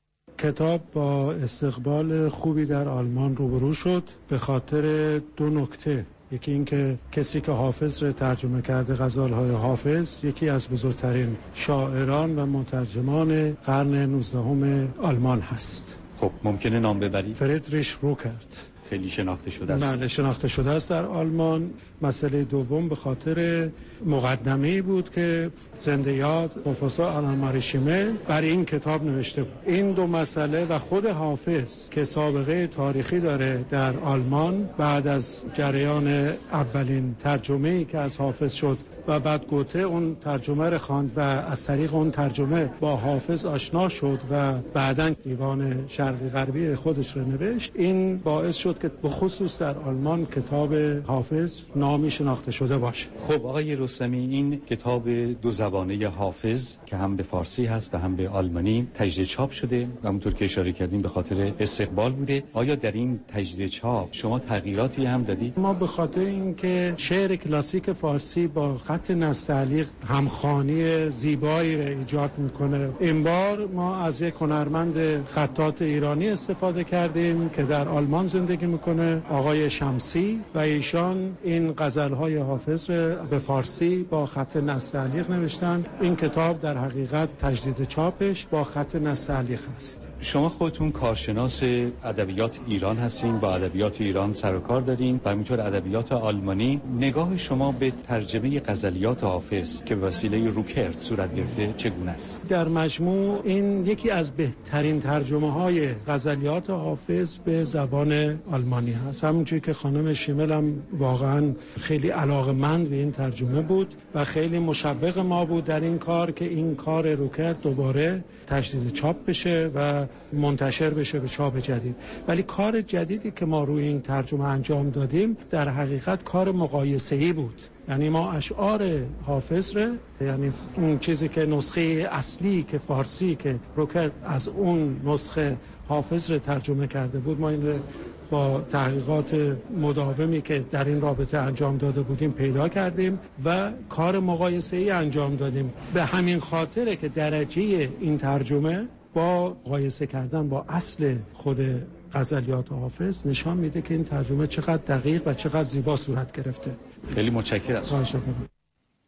کتاب با استقبال خوبی در آلمان روبرو شد به خاطر دو نکته. یکی این که کسی که حافظ را ترجمه کرده، غزل‌های حافظ، یکی از بزرگترین شاعران و مترجمان قرن نوزدهم آلمان هست. خب ممکنه نام ببرید؟ فریدریش روکرت. خیلی شناخته شده است. بله شناخته شده است در آلمان. مسئله دوم به خاطر مقدمه‌ای بود که زنده یاد پروفسور آلان ماری شیمل برای این کتاب نوشته بود. این دو مسئله و خود حافظ که سابقه تاریخی داره در آلمان، بعد از جریان اولین ترجمه‌ای که از حافظ شد و بعد گوته اون ترجمه رو خواند و از طریق اون ترجمه با حافظ آشنا شد و بعداً دیوان شرقی غربی خودش رو نوشت. این باعث شد که به خصوص در آلمان کتاب حافظ نامی شناخته شده باشه. خب آقای رستمی، این کتاب دو زبانه حافظ که هم به فارسی هست و هم به آلمانی تجدید چاپ شده و همونطور که اشاره کردیم به خاطر استقبال بوده. آیا در این تجدید چاپ شما تغییراتی هم دادید؟ ما به خاطر اینکه شعر کلاسیک فارسی با خط نستعلیق همخوانی زیبایی را ایجاد میکنه، این بار ما از یک هنرمند خطاط ایرانی استفاده کردیم که در آلمان زندگی میکنه، آقای شمسی، و ایشان این غزلهای حافظ را به فارسی با خط نستعلیق نوشتن. این کتاب در حقیقت تجدید چاپش با خط نستعلیق است. شما خودتون کارشناس ادبیات ایران هستین، با ادبیات ایران سر و کار دارین و همینطور ادبیات آلمانی. نگاه شما به ترجمه غزلیات حافظ که به وسیله روکرت صورت گرفته چگونه است؟ در مجموع این یکی از بهترین ترجمه های غزلیات حافظ به زبان آلمانی هست. همونجوری که خانم شیمل هم واقعا خیلی علاقه‌مند به این ترجمه بود و خیلی مشوق ما بود در این کار که این کار روکرت دوباره تجدید چاپ بشه و منتشر بشه به چاپ جدید. ولی کار جدیدی که ما روی این ترجمه انجام دادیم در حقیقت کار مقایسه‌ای بود. یعنی ما اشعار حافظ رو، یعنی اون چیزی که نسخه اصلی که فارسی که روکرت از اون نسخه حافظ رو ترجمه کرده بود، ما این رو با تحقیقات مداومی که در این رابطه انجام داده بودیم پیدا کردیم و کار مقایسه‌ای انجام دادیم. به همین خاطره که درجه این ترجمه با مقایسه کردن با اصل خود غزلیات حافظ نشان میده که این ترجمه چقدر دقیق و چقدر زیبا صورت گرفته. خیلی متشکرم.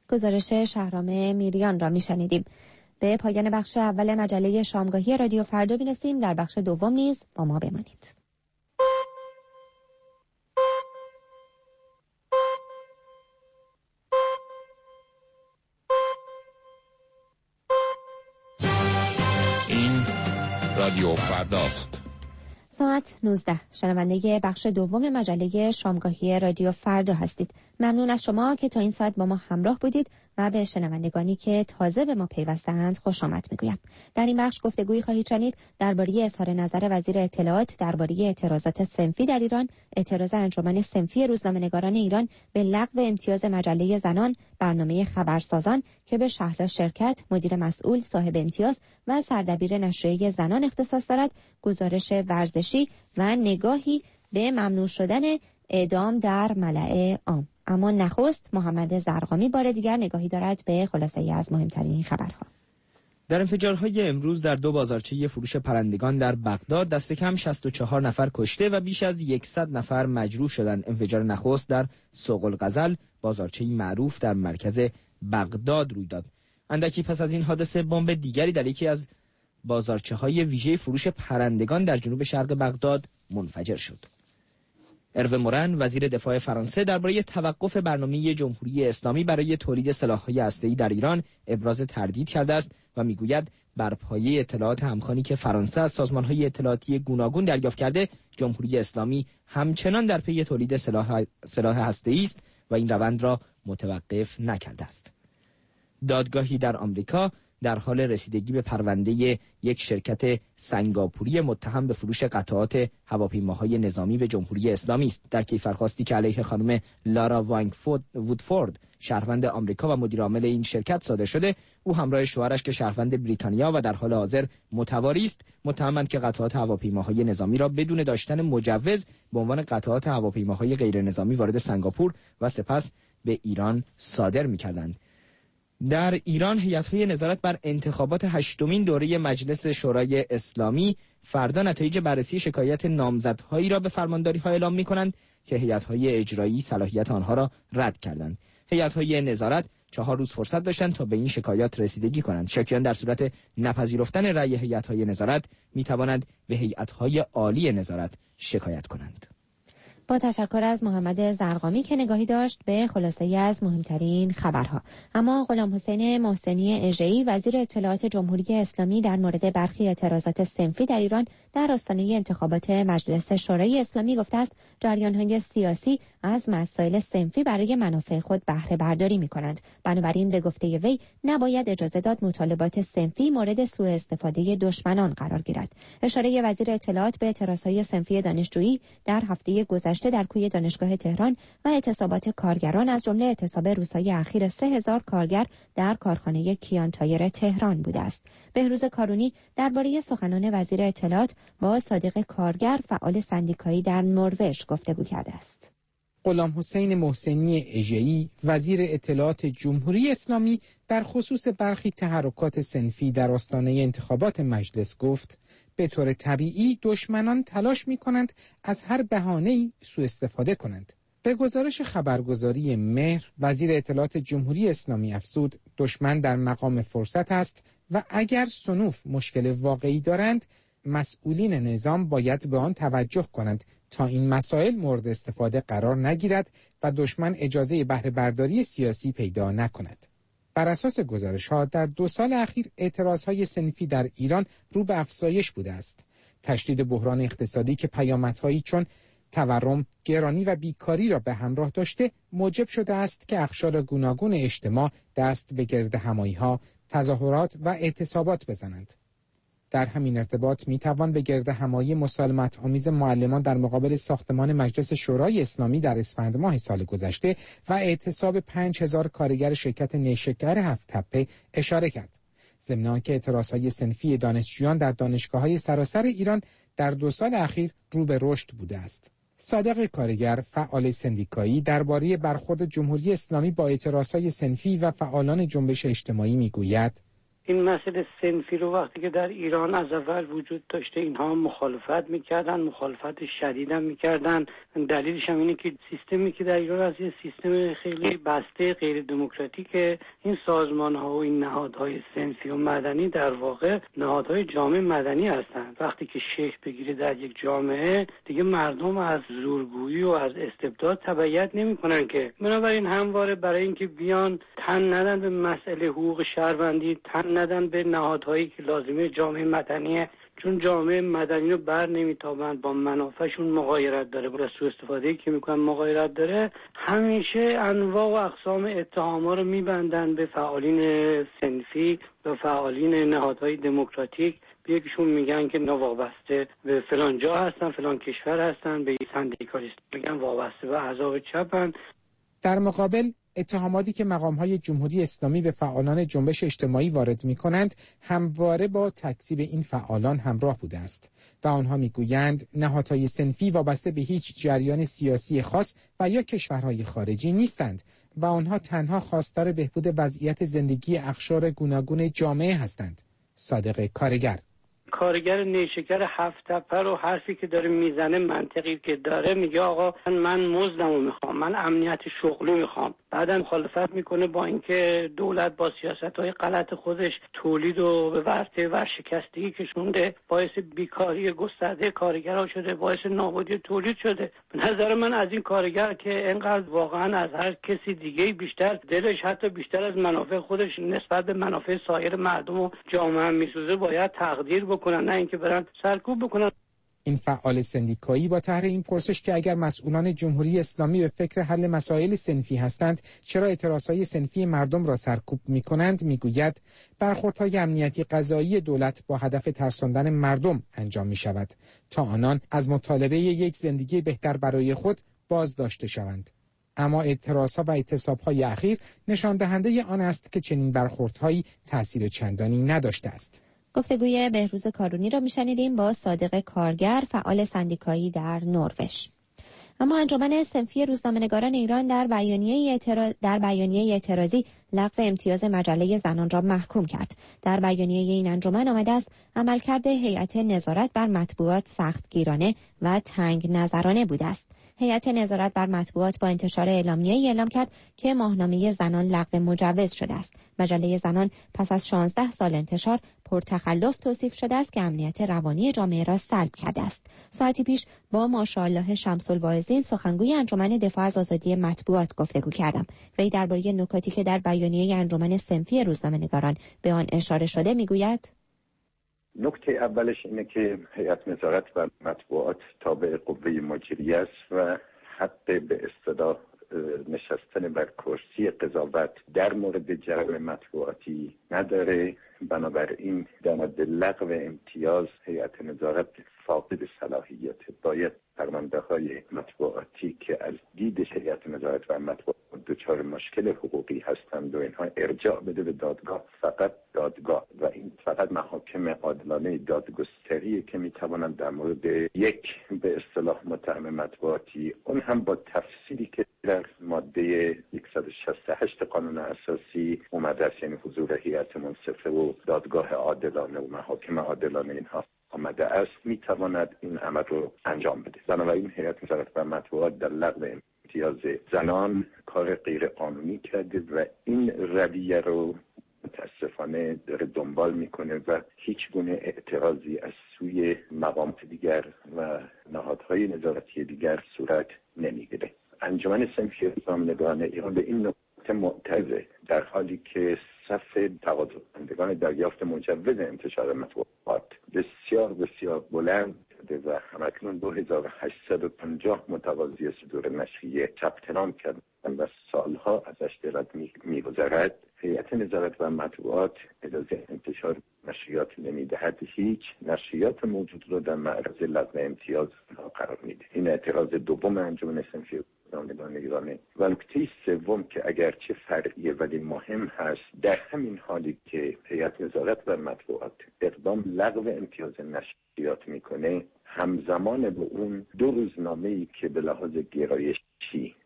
گزارش شهرام میریان را میشنیدیم. به پایان بخش اول مجله شامگاهی رادیو فردا میرسیم. در بخش دوم نیز با ما بمانید. این رادیو فرداست. ساعت نوزده. شنونده بخش دوم مجله شامگاهی رادیو فردا هستید. ممنون از شما که تا این ساعت با ما همراه بودید و به شنوندگانی که تازه به ما پیوستند خوش آمد میگویم. در این بخش گفتگویی خواهید شنید درباره اظهار نظر وزیر اطلاعات درباره اعتراضات صنفی در ایران، اعتراض انجمن صنفی روزنامه‌نگاران ایران به لغو امتیاز مجله زنان، برنامه خبرسازان که به شهلا شرکت، مدیر مسئول، صاحب امتیاز و سردبیر نشریه زنان اختصاص دارد، گزارش ورزشی و نگاهی به ممنوع شدن اعدام در ملأ عام. اما نخست محمد زرقامی بار دیگر نگاهی دارد به خلاصه‌ای از مهمترین خبرها. در انفجارهای امروز در دو بازارچه فروش پرندگان در بغداد دست کم شصت و چهار نفر کشته و بیش از صد نفر مجروح شدند. انفجار نخست در سوق الغزل، بازارچه معروف در مرکز بغداد روی داد. اندکی پس از این حادثه بمب دیگری در یکی از بازارچه‌های ویژه فروش پرندگان در جنوب شرق بغداد منفجر شد. اروه مورن وزیر دفاع فرانسه درباره توقف برنامه جمهوری اسلامی برای تولید سلاح‌های هسته‌ای در ایران ابراز تردید کرده است و میگوید بر پایه اطلاعات همخوانی که فرانسه از سازمان‌های اطلاعاتی گوناگون دریافت کرده، جمهوری اسلامی همچنان در پی تولید سلاح سلاح هسته‌ای است و این روند را متوقف نکرده است. دادگاهی در آمریکا در حال رسیدگی به پرونده یک شرکت سنگاپوری متهم به فروش قطعات هواپیماهای نظامی به جمهوری اسلامی است. در کیفرخواستی که علیه خانم لارا وانگفورد وودفورد شهروند آمریکا و مدیر عامل این شرکت صادر شده، او همراه شوهرش که شهروند بریتانیا و در حال حاضر متواری است، متهمند که قطعات هواپیماهای نظامی را بدون داشتن مجوز به عنوان قطعات هواپیماهای غیر نظامی وارد سنگاپور و سپس به ایران صادر می‌کردند. در ایران هیئت‌های نظارت بر انتخابات هشتمین دوره مجلس شورای اسلامی فردا نتایج بررسی شکایت نامزدهایی را به فرمانداری‌ها اعلام می‌کنند که هیئت‌های اجرایی صلاحیت آنها را رد کردند. هیئت‌های نظارت چهار روز فرصت داشتند تا به این شکایات رسیدگی کنند. شاکیان در صورت نپذیرفتن رأی هیئت‌های نظارت می‌توانند به هیئت‌های عالی نظارت شکایت کنند. با تشکر از محمد زرقامی که نگاهی داشت به خلاصه‌ای از مهمترین خبرها. اما غلام حسین محسنی اژه‌ای وزیر اطلاعات جمهوری اسلامی در مورد برخی اعتراضات صنفی در ایران در آستانه انتخابات مجلس شورای اسلامی گفته است جریان‌های سیاسی از مسائل صنفی برای منافع خود بهره برداری می‌کنند. بنابراین به گفته وی نباید اجازه داد مطالبات صنفی مورد سوء استفاده دشمنان قرار گیرد. اشاره وزیر اطلاعات به اعتراضهای صنفی دانشجویی در هفته گذشته در کوی دانشگاه تهران و اعتصابات کارگران از جمله اعتصاب روزهای اخیر سه هزار کارگر در کارخانه کیان تایر تهران بوده است. بهروز کارونی درباره سخنان وزیر اطلاعات با صادق کارگر فعال سندیکایی در نروژ گفتگو کرده است. غلام حسین محسنی اژه‌ای وزیر اطلاعات جمهوری اسلامی در خصوص برخی تحرکات صنفی در آستانه انتخابات مجلس گفت به طور طبیعی دشمنان تلاش می‌کنند از هر بهانه‌ای سوء استفاده کنند. به گزارش خبرگزاری مهر وزیر اطلاعات جمهوری اسلامی افزود دشمن در مقام فرصت است و اگر صنوف مشکل واقعی دارند مسئولین نظام باید به آن توجه کنند تا این مسائل مورد استفاده قرار نگیرد و دشمن اجازه بهره برداری سیاسی پیدا نکند. بر اساس گزارش‌ها در دو سال اخیر اعتراض‌های صنفی در ایران رو به افزایش بوده است. تشدید بحران اقتصادی که پیامدهایی چون تورم، گرانی و بیکاری را به همراه داشته موجب شده است که اقشار گوناگون اجتماع دست به گردهمایی‌ها، تظاهرات و اعتصابات بزنند. در همین ارتباط میتوان به گردهمایی مسالمت آمیز معلمان در مقابل ساختمان مجلس شورای اسلامی در اسفند ماه سال گذشته و اعتصاب پنج هزار کارگر شرکت نیشکر هفت تپه اشاره کرد. ضمن آنکه اعتراضهای صنفی دانشجویان در دانشگاه‌های سراسر ایران در دو سال اخیر رو به رشد بوده است. صادق کارگر فعال سندیکایی درباره برخورد جمهوری اسلامی با اعتراضهای صنفی و فعالان جنبش اجتماعی میگوید: این مسئله صنفی رو وقتی که در ایران از اول وجود داشته اینها مخالفت میکردن، مخالفت شدید هم میکردن. دلیلش هم اینه که سیستمی که در ایران از یه سیستم خیلی بسته غیر دموکراتیک، این سازمان ها و این نهادهای صنفی و مدنی در واقع نهادهای جامعه مدنی هستند. وقتی که شکل بگیره در یک جامعه دیگه مردم از زورگویی و از استبداد تبعیت نمیکنن که. بنابراین همواره برای اینکه بیان تن ندن به مسئله حقوق شهروندی، تن ندن به نهادهایی که لازمه جامعه مدنیه، چون جامعه مدنی رو بر نمیتابند، با منافعشون مغایرت داره، با سوء استفاده‌ای که میکنن مغایرت داره، همیشه انواع و اقسام اتهام‌ها رو میبندن به فعالین صنفی و فعالین نهادهای دموکراتیک. یکیشون میگن که وابسته به فلان جا هستن، فلان کشور هستن، به سندیکالیست میگن وابسته به احزاب چپن. در مقابل اتهاماتی که مقام‌های جمهوری اسلامی به فعالان جنبش اجتماعی وارد می‌کنند همواره با تکذیب این فعالان همراه بوده است و آنها می‌گویند نهادهای صنفی وابسته به هیچ جریان سیاسی خاص و یا کشورهای خارجی نیستند و آنها تنها خواستار بهبود وضعیت زندگی اقشار گوناگون جامعه هستند. صادق کارگر کارگر نیشکر هفت تپه رو حرفی که داره میزنه، منطقی که داره، میگه آقا من مزدمو میخوام، من امنیت شغلی میخوام. بعدم مخالفت میکنه با اینکه دولت با سیاست‌های غلط خودش تولید و به ورطه ورشکستگی کشونده، باعث بیکاری گسترده کارگرها شده، باعث نابودی تولید شده. به نظر من از این کارگر که اینقدر واقعا از هر کسی دیگه بیشتر دلش حتی بیشتر از منافع خودش نسبت به منافع سایر مردم و جامعه میسوزه، باید تقدیر بکنن، نه اینکه برن سرکوب بکنن. این فعال سندیکایی با طرح این پرسش که اگر مسئولان جمهوری اسلامی به فکر حل مسائل صنفی هستند چرا اعتراضهای صنفی مردم را سرکوب می‌کنند میگوید برخوردهای امنیتی قضایی دولت با هدف ترساندن مردم انجام می‌شود تا آنان از مطالبه یک زندگی بهتر برای خود باز داشته شوند. اما اعتراضها و اعتصاب‌های اخیر نشان دهنده آن است که چنین برخوردهایی تأثیر چندانی نداشته است. گفتگوی بهروز کارونی را میشنیدیم با صادق کارگر، فعال سندیکایی در نروژ. اما انجمن صنفی روزنامه‌نگاران ایران در بیانیه اعتراض در بیانیه اعتراضی لغو امتیاز مجله زنان را محکوم کرد. در بیانیه این انجمن آمده است عملکرد هیئت نظارت بر مطبوعات سختگیرانه و تنگ نظرانه بوده است. هیئت نظارت بر مطبوعات با انتشار اعلامیه‌ای اعلام کرد که ماهنامه زنان لغو مجوز شده است. مجله زنان پس از شانزده سال انتشار پرتخلف توصیف شده است که امنیت روانی جامعه را سلب کرده است. ساعتی پیش با ماشاءالله شمس الواعظین سخنگوی انجمن دفاع از آزادی مطبوعات گفتگو کردم. وی درباره نکاتی که در بیانیه انجمن صنفی روزنامه‌نگاران به آن اشاره شده میگوید: نکته اولش اینه که هیئت نظارت بر مطبوعات تابع قوه مجریه است و حق به اصطلاح نشستن بر کرسی قضاوت در مورد جرم مطبوعاتی نداره. بنابراین در مورد لغو امتیاز هیئت نظارت فاقد صلاحیت، باید فرمانده های مطبوعاتی که از دید هیئت نظارت بر مطبوعات دچار مشکل حقوقی هستند و اینها ارجاع بده به دادگاه، فقط دادگاه، و این فقط محاکم عادلانه دادگستری که میتوانند در مورد یک به اصطلاح متهم مطبوعاتی، اون هم با تفصیلی که در ماده صد و شصت و هشت قانون اساسی اومده است، یعنی حضور هیئت منصفه و دادگاه عادلانه و محاکم عادلانه اینها آمده است، میتواند این عمل رو انجام بده. بنابراین هیئت نظارت بر مطبوعات در لغو امتیاز زنان کار غیر قانونی کرده و این رویه رو متاسفانه داره دنبال میکنه و هیچ گونه اعتراضی از سوی مقامات دیگر و نهادهای نظارتی دیگر صورت نمیگیره. انجمن صنفی روزنامه‌نگاران ایران به این نکته معترضه، در حالی که صف تقاضاکنندگان دریافت مجوز انتشار مطبوعات بسیار بسیار بلند شده و همکنون دو هزار و هشتصد و پنجاه متقاضی صدور نشریه ثبت نام کردند و سالها ازش دراز می‌گذرد. هیئت نظارت بر مطبوعات اجازه انتشار نشریات نمیدهد، هیچ نشریات موجود رو در معرض لغو امتیاز قرار میده. این اعتراض دوم انجمن صنفی روزنامه‌نگاران ایران. و نکته سوم که اگرچه فرعیه ولی مهم هست، در همین حالی که هیئت نظارت بر مطبوعات اقدام لغو امتیاز نشریات میکنه، همزمان به اون دو روزنامه‌ای که به لحاظ گرایشی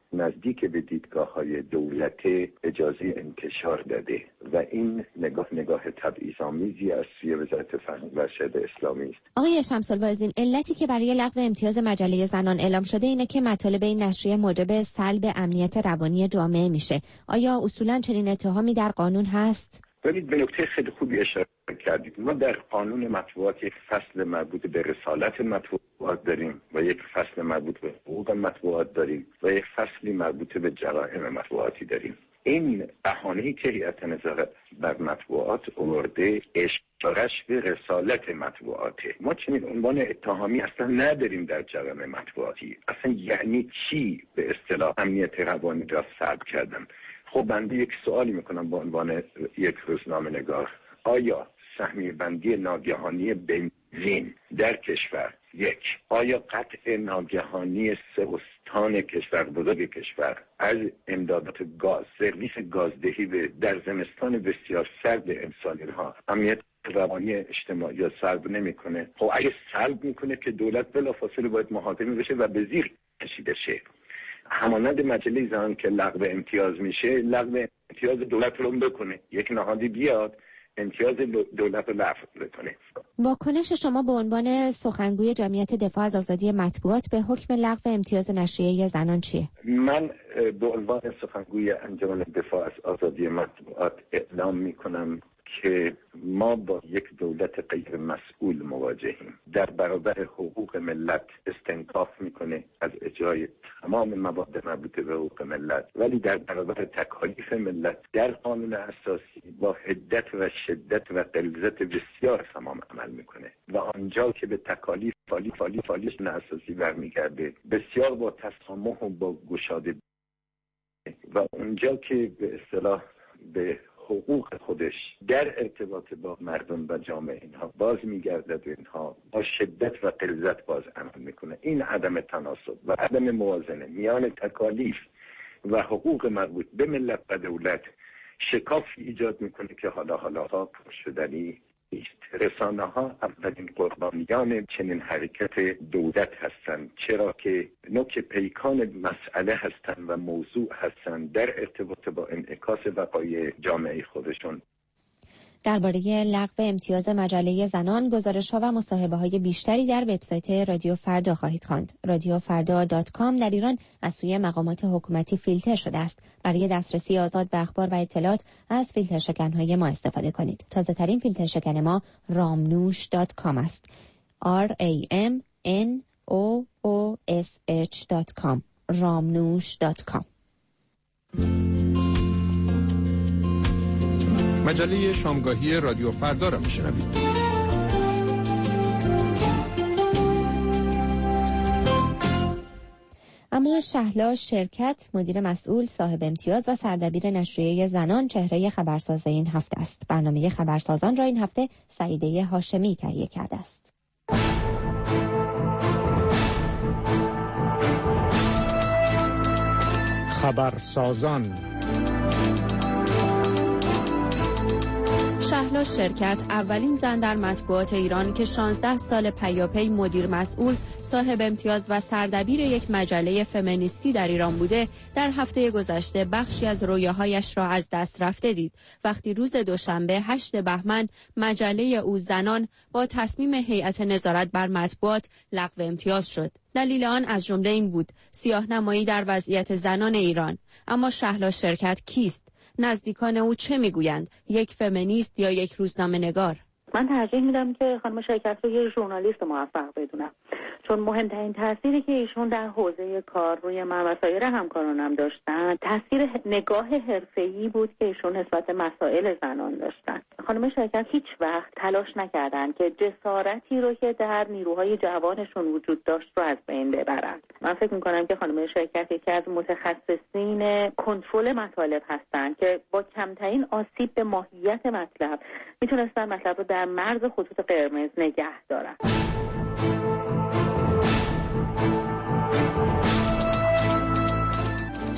نزدیک به دیدگاه‌های دولت اجازه انتشار داده و این نگاه نگاه تبعیض‌آمیزی از سوی وزارت فرهنگ و ارشاد اسلامی است. آقای شمس الواعظین، علتی که برای لغو امتیاز مجله زنان اعلام شده اینه که مطالب این نشریه موجب سلب امنیت روانی جامعه میشه. آیا اصولاً چنین اتهامی در قانون هست؟ ببینید، به نکته خیلی خوبی اشاره کردید. ما در قانون مطبوعات یک فصل مربوط به رسالت مطبوعات داریم و یک فصل مربوط به حقوق مطبوعات داریم و یک فصلی مربوط به جرائم مطبوعاتی داریم. این بهانه‌ای که هیئت نظارت بر مطبوعات آورده اشارهش به رسالت مطبوعاته. ما چنین عنوان اتهامی اصلا نداریم در جرائم مطبوعاتی. اصلا یعنی چی به اصطلاح امنیت روانی را سلب کردن؟ خب بنده یک سوالی میکنم به عنوان یک روزنامه نگار. آیا سهمیه بندی ناگهانی بنزین در کشور یک، آیا قطع ناگهانی سه استان کشور بزرگ کشور از امدادات گاز، سرویس گازدهی به در زمستان بسیار سرد امسال ها امنیت روانی اجتماعی یا سلب نمیکنه؟ خب اگه سلب میکنه که دولت بلافاصله باید محاکمه بشه و به زیر کشیده شه. همانند مجله زنان که لغو امتیاز میشه، لغو امتیاز دولت رو بکنه، یک نهادی بیاد امتیاز دولت رو لغو بکنه. واکنش شما به عنوان سخنگوی جمعیت دفاع از آزادی مطبوعات به حکم لغو امتیاز نشریه زنان چیه؟ من به عنوان سخنگوی انجمن دفاع از آزادی مطبوعات اعلام میکنم که ما با یک دولت غیر مسئول مواجهیم. در برابر حقوق ملت استنکاف میکنه از اجرای تمام مواد مربوط به حقوق ملت، ولی در برابر تکالیف ملت در قانون اساسی با حدت و شدت و غلظت بسیار تمام عمل میکنه و آنجا که به تکالیف فالی فالی فالیش اساسی برمیگرده بسیار با تسامح و با گشاده و اونجا که به اصطلاح به حقوق خودش در ارتباط با مردم و جامعه اینها باز میگردد و اینها با شدت و غلظت باز عمل میکنه. این عدم تناسب و عدم موازنه میان تکالیف و حقوق مربوط به ملت و دولت شکافی ایجاد میکنه که حالا حالا ها پرشدنی نیست. رسانه ها اولین قربانیان چنین حرکت دولت هستند، چرا که نوک پیکان مسئله هستند و موضوع هستند در ارتباط با انعکاس وقایع جامعه خودشون. درباره لغو امتیاز مجله زنان گزارش‌ها و مصاحبه‌های بیشتری در وبسایت رادیو فردا خواهید خواند. رادیو فردا دات کام در ایران از سوی مقامات حکومتی فیلتر شده است. برای دسترسی آزاد به اخبار و اطلاعات از فیلتر شکن‌های ما استفاده کنید. تازه‌ترین فیلتر شکن ما رامنوش دات کام است. R A M N O O S H دات کام رامنوش دات کام. مجله شامگاهی رادیو فردا را میشنوید. اما شهلا شرکت، مدیر مسئول، صاحب امتیاز و سردبیر نشریه زنان چهره خبرساز این هفته است. برنامه خبرسازان را این هفته سعیده هاشمی تهیه کرده است. خبرسازان. شهلا شرکت اولین زن در مطبوعات ایران که شانزده سال پیاپی مدیر مسئول، صاحب امتیاز و سردبیر یک مجله فمینیستی در ایران بوده، در هفته گذشته بخشی از رویاهایش را از دست رفته دید وقتی روز دوشنبه هشتم بهمن مجله او زنان با تصمیم هیئت نظارت بر مطبوعات لغو امتیاز شد. دلیل آن از جمله این بود: سیاه‌نمایی در وضعیت زنان ایران. اما شهلا شرکت کیست؟ نزدیکان او چه میگویند؟ یک فمینیست یا یک روزنامه نگار؟ من ترجیح میدم که خانم شرکت رو یه ژورنالیست موفق بدونم، چون مهمترین تأثیری که ایشون در حوزه کار روی من و سایر همکارانم داشتن تأثیر نگاه حرفه‌ای بود که ایشون نسبت مسائل زنان داشتن. خانم شرکت هیچ وقت تلاش نکردن که جسارتی رو که در نیروهای جوانشون وجود داشت رو از بین ببرن. من فکر میکنم که خانم شرکت یکی از متخصصین کنترل مطالب هستن که با کمترین آسیب به ماهیت مطلب میتونستن مطلب رو در مرز خطوط قرمز نگه دارن.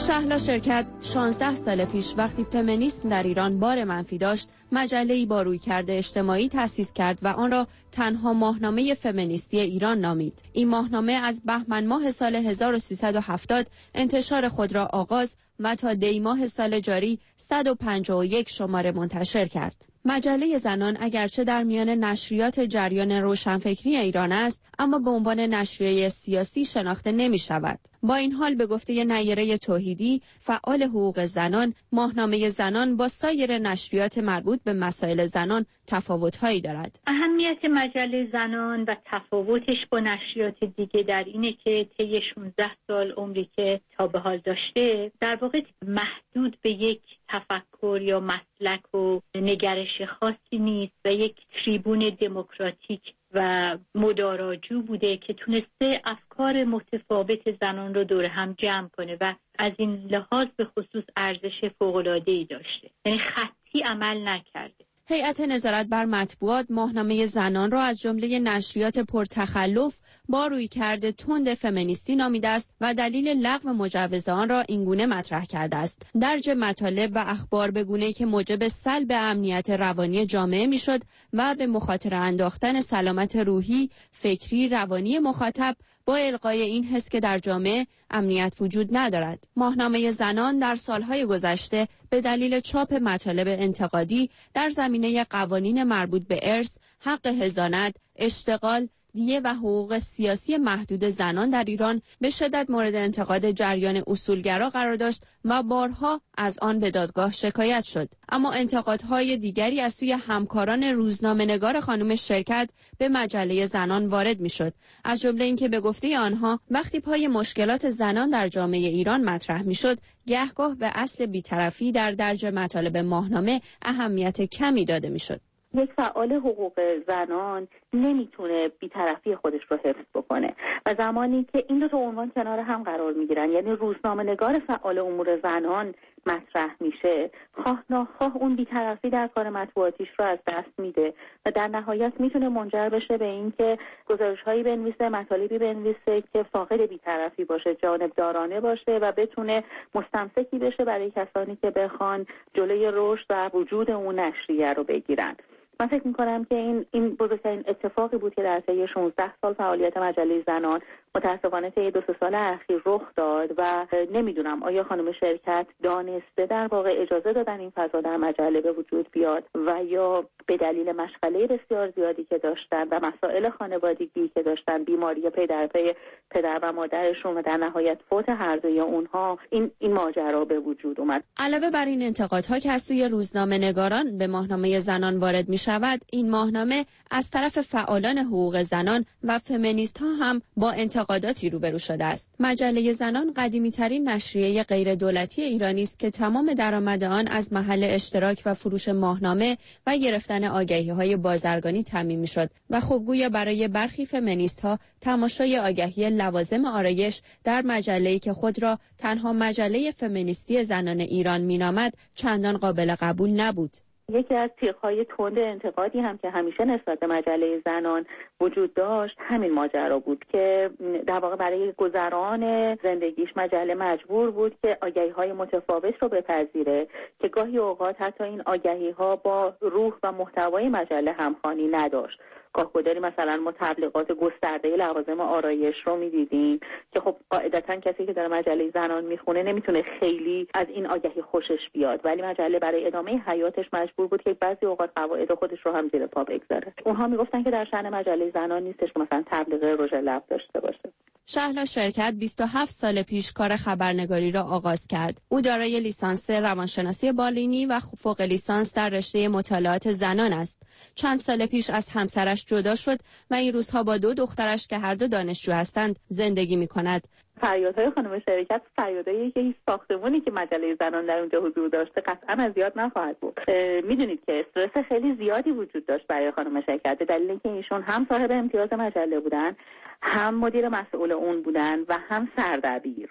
شهلا شرکت شانزده سال پیش وقتی فمینیسم در ایران بار منفی داشت، مجله‌ای با رویکرد اجتماعی تأسیس کرد و آن را تنها ماهنامه فمینیستی ایران نامید. این ماهنامه از بهمن ماه سال هزار و سیصد و هفتاد انتشار خود را آغاز و تا دی ماه سال جاری صد و پنجاه و یک شماره منتشر کرد. مجله زنان اگرچه در میان نشریات جریان روشنفکری ایران است، اما به عنوان نشریه سیاسی شناخته نمی شود. با این حال به گفته نیره توحیدی، فعال حقوق زنان، ماهنامه زنان با سایر نشریات مربوط به مسائل زنان تفاوت‌هایی دارد. اهمیت مجله زنان و تفاوتش با نشریات دیگه در اینه که طی شانزده سال عمری که تا به حال داشته، در واقع محدود به یک تفکر یا مسلک و نگرش خاصی نیست و یک تریبون دموکراتیک و مداراجو بوده که تونسته افکار متفاوت زنان رو دور هم جمع کنه و از این لحاظ به خصوص ارزش فوق‌العاده‌ای داشته، یعنی خطی عمل نکرده. هیئت نظارت بر مطبوعات ماهنامه زنان را از جمله نشریات پرتخلف با رویکرد تند فمینیستی نامیده است و دلیل لغو مجوز آن را اینگونه مطرح کرده است: درج مطالب و اخبار به گونه‌ای که موجب سلب امنیت روانی جامعه میشد و به مخاطره انداختن سلامت روحی، فکری، روانی مخاطب با القای این حس که در جامعه امنیت وجود ندارد. ماهنامه زنان در سالهای گذشته به دلیل چاپ مطالب انتقادی در زمینه قوانین مربوط به ارث، حق حضانت، اشتغال، دیه و حقوق سیاسی محدود زنان در ایران به شدت مورد انتقاد جریان اصولگرا قرار داشت و بارها از آن به دادگاه شکایت شد. اما انتقادهای دیگری از سوی همکاران روزنامه‌نگار خانم شرکت به مجله زنان وارد می‌شد، از جمله اینکه به گفته آنها وقتی پای مشکلات زنان در جامعه ایران مطرح می‌شد، گهگاه به اصل بی‌طرفی در درج مطالب ماهنامه اهمیت کمی داده می‌شد. یک فعال حقوق زنان نمیتونه بی‌طرفی خودش رو حفظ بکنه و زمانی که این دو تا عنوان کنار هم قرار میگیرن، یعنی روزنامه‌نگار فعال امور زنان مطرح میشه، خواه ناخواه اون بی‌طرفی در کار مطبوعاتیش رو از دست میده و در نهایت میتونه منجر بشه به این که گزارش‌هایی بنویسه، مطالبی بنویسه که فاقد بی‌طرفی باشه، جانبدارانه باشه و بتونه مستمسکی بشه برای کسانی که بخوان جلوی رشد و وجود اون نشریه رو بگیرن. من فکر می‌کنم که این این بزرگترین اتفاقی بود که در طی شانزده سال فعالیت مجله زنان متأسفانه طی دو سه سال اخیر رخ داد و نمیدونم آیا خانم شرکت دانسته در واقع اجازه دادن این فضا در مجله به وجود بیاد و یا به دلیل مشغله بسیار زیادی که داشتن و مسائل خانوادگی که داشتن، بیماری پی در پی پدر و مادرشون و در نهایت فوت هر دوی اونها، این این ماجرا به وجود اومد. علاوه بر این انتقادها که از سوی روزنامه‌نگاران به ماهنامه زنان وارد می‌شود، این ماهنامه از طرف فعالان حقوق زنان و فمینیست‌ها هم با انتقاداتی روبرو شده است. مجله زنان قدیمی‌ترین نشریه غیر دولتی ایرانی است که تمام درآمد آن از محل اشتراک و فروش ماهنامه و گرفتن آگهی‌های بازرگانی تامین می‌شد و خب گویا برای برخی فمینیست‌ها تماشای آگهی لوازم آرایش در مجله‌ای که خود را تنها مجله فمینیستی زنان ایران می‌نامد چندان قابل قبول نبود. یکی از تیغ‌های تند انتقادی هم که همیشه نسبت به مجله زنان وجود داشت همین ماجرا بود که در واقع برای گذران زندگیش مجله مجبور بود که آگهی‌های متفاوت رو بپذیره که گاهی اوقات حتی این آگهی‌ها با روح و محتوای مجله همخوانی نداشت. گاه‌گداری مثلا ما تبلیغات گسترده لوازم آرایش رو می‌دیدیم که خب قاعدتاً کسی که در مجله زنان میخونه نمیتونه خیلی از این آگهی خوشش بیاد، ولی مجله برای ادامه حیاتش مجبور بود که بعضی اوقات قواعد خودش رو هم زیر پا بگذاره. اونها میگفتن که در شأن مجله زنان نیستش که مثلا تبلیغ رژ لب داشته باشه. شهلا شرکت بیست و هفت سال پیش کار خبرنگاری را آغاز کرد. او دارای لیسانس روانشناسی بالینی و فوق لیسانس در رشته مطالعات زنان است. چند سال پیش از همسرش جدا شد و این روزها با دو دخترش که هر دو دانشجو هستند زندگی می‌کند. فریادهای خانم شرکت فریادایی که هیچ ساختمانی که مجله زنان در اونجا حضور داشته قطعا از یاد نخواهد بود. میدونید که استرس خیلی زیادی وجود داشت برای خانم شرکت به دلیل اینکه ایشون هم صاحب امتیاز مجله بودن، هم مدیر مسئول اون بودن و هم سردبیر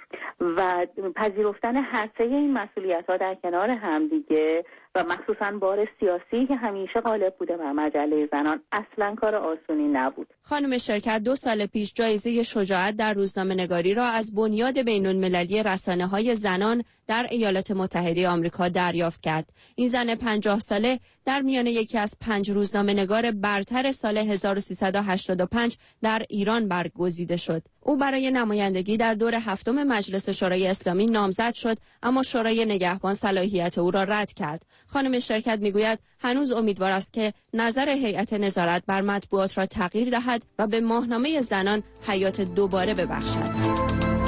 و پذیرفتن هر سه این مسئولیت‌ها در کنار هم دیگه و مخصوصاً بار سیاسی که همیشه غالب بوده بر مجله زنان اصلاً کار آسونی نبود. خانم شرکت دو سال پیش جایزه شجاعت در روزنامه‌نگاری را از بنیاد بین‌المللی رسانه‌های زنان در ایالات متحده آمریکا دریافت کرد. این زن پنجاه ساله در میان یکی از پنج روزنامه‌نگار برتر سال هزار و سیصد و هشتاد و پنج در ایران برگزیده شد. او برای نمایندگی در دور هفتم مجلس شورای اسلامی نامزد شد، اما شورای نگهبان صلاحیت او را رد کرد. خانم شرکت میگوید هنوز امیدوار است که نظر هیئت نظارت بر مطبوعات را تغییر دهد و به ماهنامه زنان حیات دوباره ببخشد.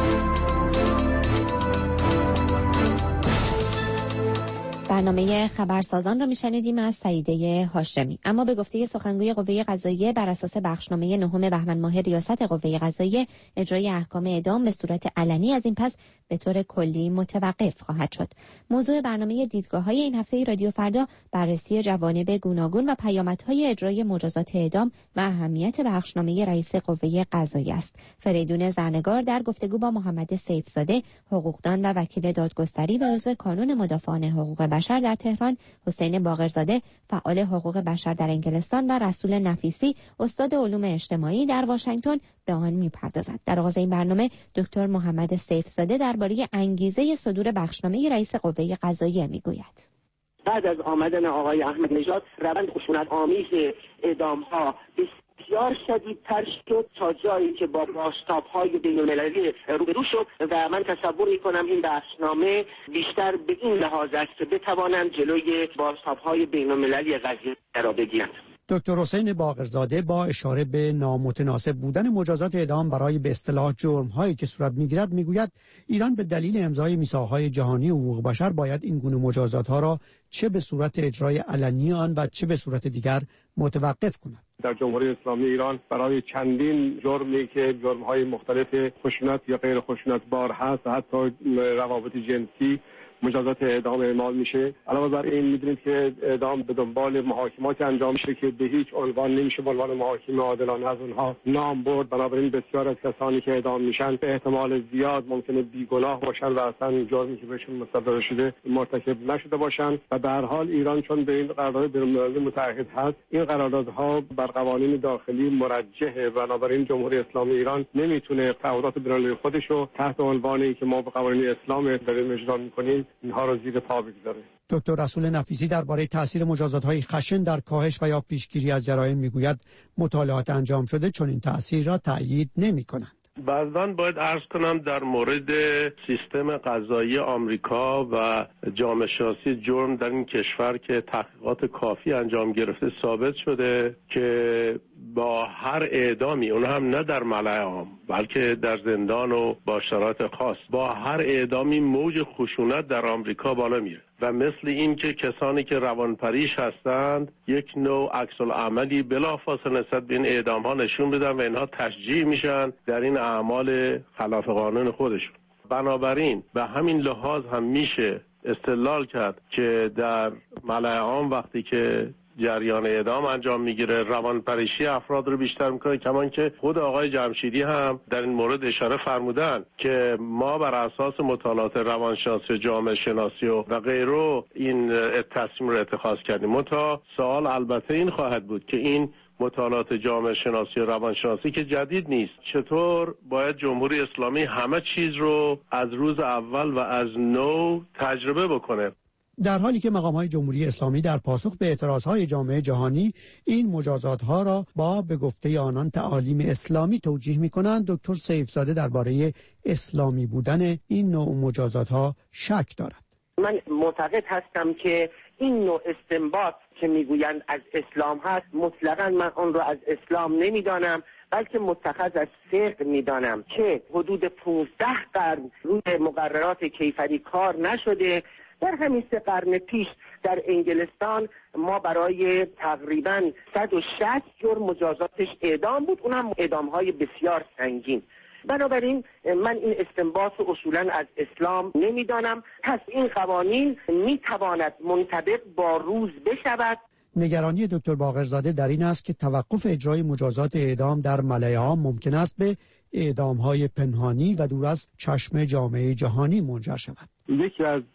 برنامه خبرسازان رو میشنیدیم از سعیده هاشمی. اما به گفته سخنگوی قوه قضاییه بر اساس بخشنامه نهم بهمن ماه ریاست قوه قضاییه، اجرای احکام اعدام به صورت علنی از این پس به طور کلی متوقف خواهد شد. موضوع برنامه دیدگاه‌های این هفته رادیو فردا بررسی جوانب گوناگون و پیامدهای اجرای مجازات اعدام و اهمیت بخشنامه رئیس قوه قضاییه است. فریدون زرنگار در گفتگو با محمد سیفزاده، حقوقدان و وکیل دادگستری و عضو کانون مدافعان حقوق بشر در تهران، حسین باقرزاده فعال حقوق بشر در انگلستان و رسول نفیسی استاد علوم اجتماعی در واشنگتن به آن می‌پردازد. در آغاز این برنامه دکتر محمد سیفزاده درباره انگیزه صدور بخشنامه رئیس قوه قضاییه میگوید. بعد از آمدن آقای احمد نژاد روند خشونت آمیز اعدام‌ها بسیار شدیدتر شد تا جایی که با بازتاب‌های بین‌المللی روبرو شد و من تصور می‌کنم این بخشنامه بیشتر به این لحاظ است که بتوانند جلوی بازتاب‌های بین‌المللی قضیه را بگیرند. دکتر حسین باقرزاده با اشاره به نامتناسب بودن مجازات اعدام برای به اصطلاح جرم‌هایی که صورت می‌گیرد میگوید ایران به دلیل امضای میثاق‌های جهانی حقوق بشر باید این گونه مجازات‌ها را چه به صورت اجرای علنی آن و چه به صورت دیگر متوقف کند. در جمهوری اسلامی ایران برای چندین جرمی که جرم‌های مختلف خشونت یا غیر خشونت بار هست، حتی روابط جنسی، مجازات اعدام اعمال میشه. علاوه بر این میدونید که اعدام به دنبال محاکمات انجام میشه که به هیچ عنوان نمیشه به عنوان محاکمه عادلانه از اونها نام برد. بنابراین بسیار از کسانی که اعدام میشن به احتمال زیاد ممکنه بیگناه باشن و اصلا جرمی که بهشون مصدق شده مرتکب نشده باشن و به هر حال ایران چون به این قرارداد بین‌المللی متعهد هست، این قراردادها بر قوانین داخلی مرجحه. بنابراین جمهوری اسلامی ایران نمیتونه تعهدات بین‌المللی خودش رو تحت عنوانی که ما به قوانین اسلام داریم اجرا میکنیم اینها رو زیر پا بگذاره. دکتر رسول نفیسی درباره تاثیر مجازات‌های خشن در کاهش و یا پیشگیری از جرایم میگوید مطالعات انجام شده چون این تاثیر را تأیید نمی‌کنند. بعضاً باید عرض کنم در مورد سیستم قضایی آمریکا و جامعه شناسی جرم در این کشور که تحقیقات کافی انجام گرفته ثابت شده که با هر اعدامی، اون هم نه در ملأ عام بلکه در زندان و با شرایط خاص، با هر اعدامی موج خشونت در آمریکا بالا میره و مثل این که کسانی که روانپریش هستند یک نوع عکس العملی بلافاصله نسبت به این اعدام ها نشون بدن و اینها تشجیع میشن در این اعمال خلاف قانون خودشون. بنابراین به همین لحاظ هم میشه استدلال کرد که در ملأ عام وقتی که جریان اعدام انجام میگیره روانپریشی افراد رو بیشتر میکنه، کمان که خود آقای جمشیدی هم در این مورد اشاره فرمودن که ما بر اساس مطالعات روانشناسی و جامعه شناسی و غیره این تصمیم رو اتخاذ کردیم. متا سوال البته این خواهد بود که این مطالعات جامعه شناسی و روانشناسی که جدید نیست، چطور باید جمهوری اسلامی همه چیز رو از روز اول و از نو تجربه بکنه؟ در حالی که مقام‌های جمهوری اسلامی در پاسخ به اعتراضهای جامعه جهانی این مجازات‌ها را با به گفته آنان تعالیم اسلامی توجیه می‌کنند، دکتر سیفزاده درباره اسلامی بودن این نوع مجازات‌ها شک دارد. من معتقد هستم که این نوع استنباط که میگویند از اسلام هست، مطلقاً من آن را از اسلام نمیدانم، بلکه متخذ از فقه میدانم که حدود پانزده قرن روی مقررات کیفری کار نشده. در همین سه قرن پیش در انگلستان ما برای تقریباً صد و شصت جرم مجازاتش اعدام بود، اونم اعدام‌های بسیار سنگین. بنابراین من این استنباط اصولاً از اسلام نمیدانم. پس این قوانین میتواند منطبق با روز بشود. نگرانی دکتر باقرزاده در این است که توقف اجرای مجازات اعدام در ملأ عام ممکن است به اعدام‌های پنهانی و دور از چشم جامعه جهانی منجر شود. یکی از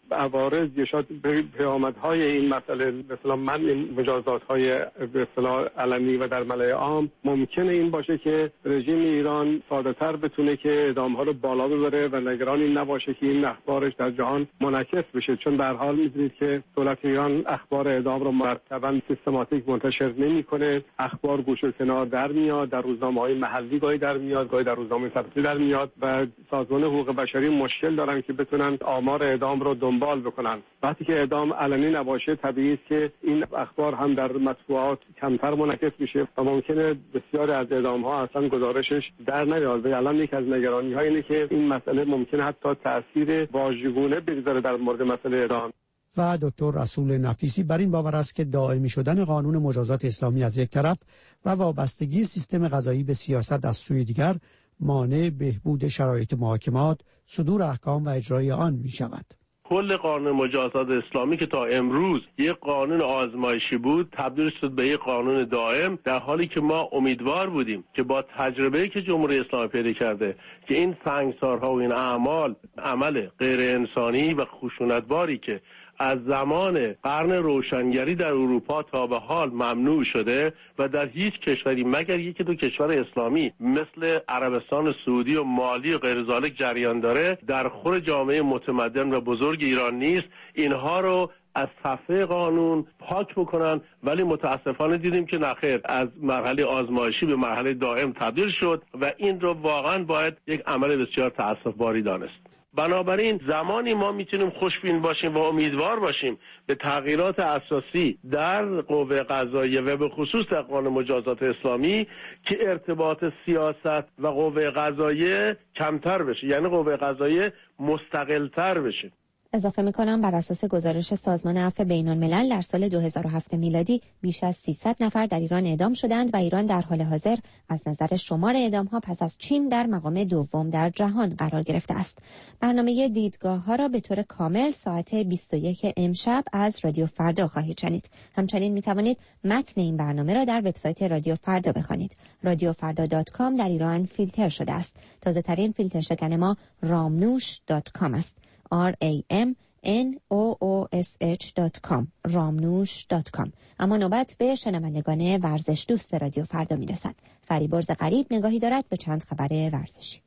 عوارض یا شاید پیامدهای این مسئله، مثلا من این مجازات‌های به اصطلاح علنی و در ملأ عام، ممکنه این باشه که رژیم ایران ساده‌تر بتونه که اعدام‌ها رو بالا ببره و نگران این نباشه که این اخبارش در جهان منعکس بشه، چون در حال می‌دونید که دولت ایران اخبار اعدام رو مرتباً سیستماتیک منتشر نمی‌کنه. اخبار گوشه و کنار در میاد، در روزنامه‌های محلی گاهی در میاد، گاهی در روزنامه سطحی در میاد و سازمان حقوق بشری مشکل دارن که بتونن آمار اعدام رو دنبال بکنن. وقتی که اعدام علنی نباشه طبیعیه که این اخبار هم در مطبوعات کمتر منعکس میشه و ممکنه بسیاری از اعدام‌ها اصلا گزارشش در نیاد. و الان یک از نگرانی‌ها اینه که این مسئله ممکنه حتی تأثیر واژگونه بگذاره در مورد مسئله اعدام. و دکتر رسول نفیسی بر این باور است که دائمی شدن قانون مجازات اسلامی از یک طرف و وابستگی سیستم قضایی به سیاست از سوی دیگر مانع بهبود شرایط محاکمات، صدور احکام و اجرای آن می شود. کل قانون مجازات اسلامی که تا امروز یک قانون آزمایشی بود تبدیل شد به یک قانون دائم، در حالی که ما امیدوار بودیم که با تجربه‌ای که جمهوری اسلامی پیدا کرده که این سنگسارها و این اعمال عمل غیر انسانی و خشونتباری که از زمان قرن روشنگری در اروپا تا به حال ممنوع شده و در هیچ کشوری مگر یکی دو کشور اسلامی مثل عربستان سعودی و مالی و غیر ذالک جریان داره، در خور جامعه متمدن و بزرگ ایران نیست، اینها رو از صفحه قانون پاک بکنن. ولی متاسفانه دیدیم که نخیر، از مرحله آزمایشی به مرحله دائم تبدیل شد و این رو واقعا باید یک عمل بسیار تأسف‌باری دانست. بنابراین زمانی ما میتونیم خوشبین باشیم و امیدوار باشیم به تغییرات اساسی در قوه قضاییه و به خصوص در قانون مجازات اسلامی که ارتباط سیاست و قوه قضاییه کمتر بشه، یعنی قوه قضاییه مستقل‌تر بشه. اضافه میکنم بر اساس گزارش سازمان عفو بین الملل در سال دو هزار و هفت میلادی بیش از سیصد نفر در ایران اعدام شدند و ایران در حال حاضر از نظر شمار اعدام ها پس از چین در مقام دوم در جهان قرار گرفته است. برنامه دیدگاه ها را به طور کامل ساعت بیست و یک امشب از رادیو فردا خواهید شنید. همچنین می توانید متن این برنامه را در وبسایت رادیو فردا بخوانید. رادیو فردا دات کام در ایران فیلتر شده است. تازه ترین فیلتر شکن ما رامنوش دات کام است. R A M N O O S H دات کام رامنوش دات کام. اما نوبت به شنوندگان ورزش دوست رادیو فردا می رسد. فریبرز غریب نگاهی دارد به چند خبر ورزشی.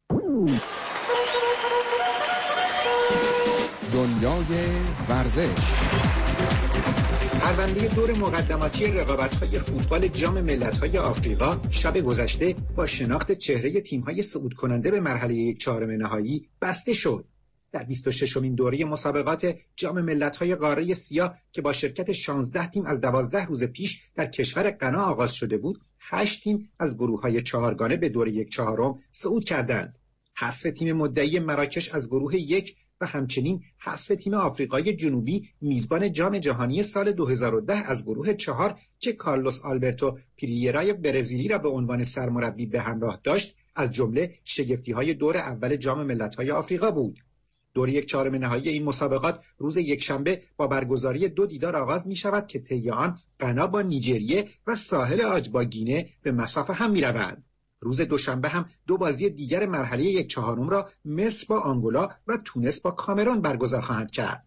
دنیای ورزش. پرونده دور مقدماتی رقابت‌های فوتبال جام ملت‌های آفریقا شب گذشته با شناخت چهره تیم‌های صعود کننده به مرحله یک چهارم نهایی بسته شد. در بیست و ششمین دوره مسابقات جام ملت‌های قاره سیاه که با شرکت شانزده تیم از دوازده روز پیش در کشور غنا آغاز شده بود، هشت تیم از گروه‌های چهارگانه به دور یک چهارم صعود کردند. حذف تیم مدعی مراکش از گروه یک و همچنین حذف تیم آفریقای جنوبی میزبان جام جهانی سال دو هزار و ده از گروه چهار که کارلوس آلبرتو پریرای برزیلی را به عنوان سرمربی به همراه داشت، از جمله شگفتی‌های دور اول جام ملت‌های آفریقا بود. دور یک چهارم نهایی این مسابقات روز یکشنبه با برگزاری دو دیدار آغاز می شود که طی آن غنا با نیجریه و ساحل عاج با گینه به مصاف هم می روند. روز دوشنبه هم دو بازی دیگر مرحله یک چهارم را مصر با آنگولا و تونس با کامرون برگزار خواهند کرد.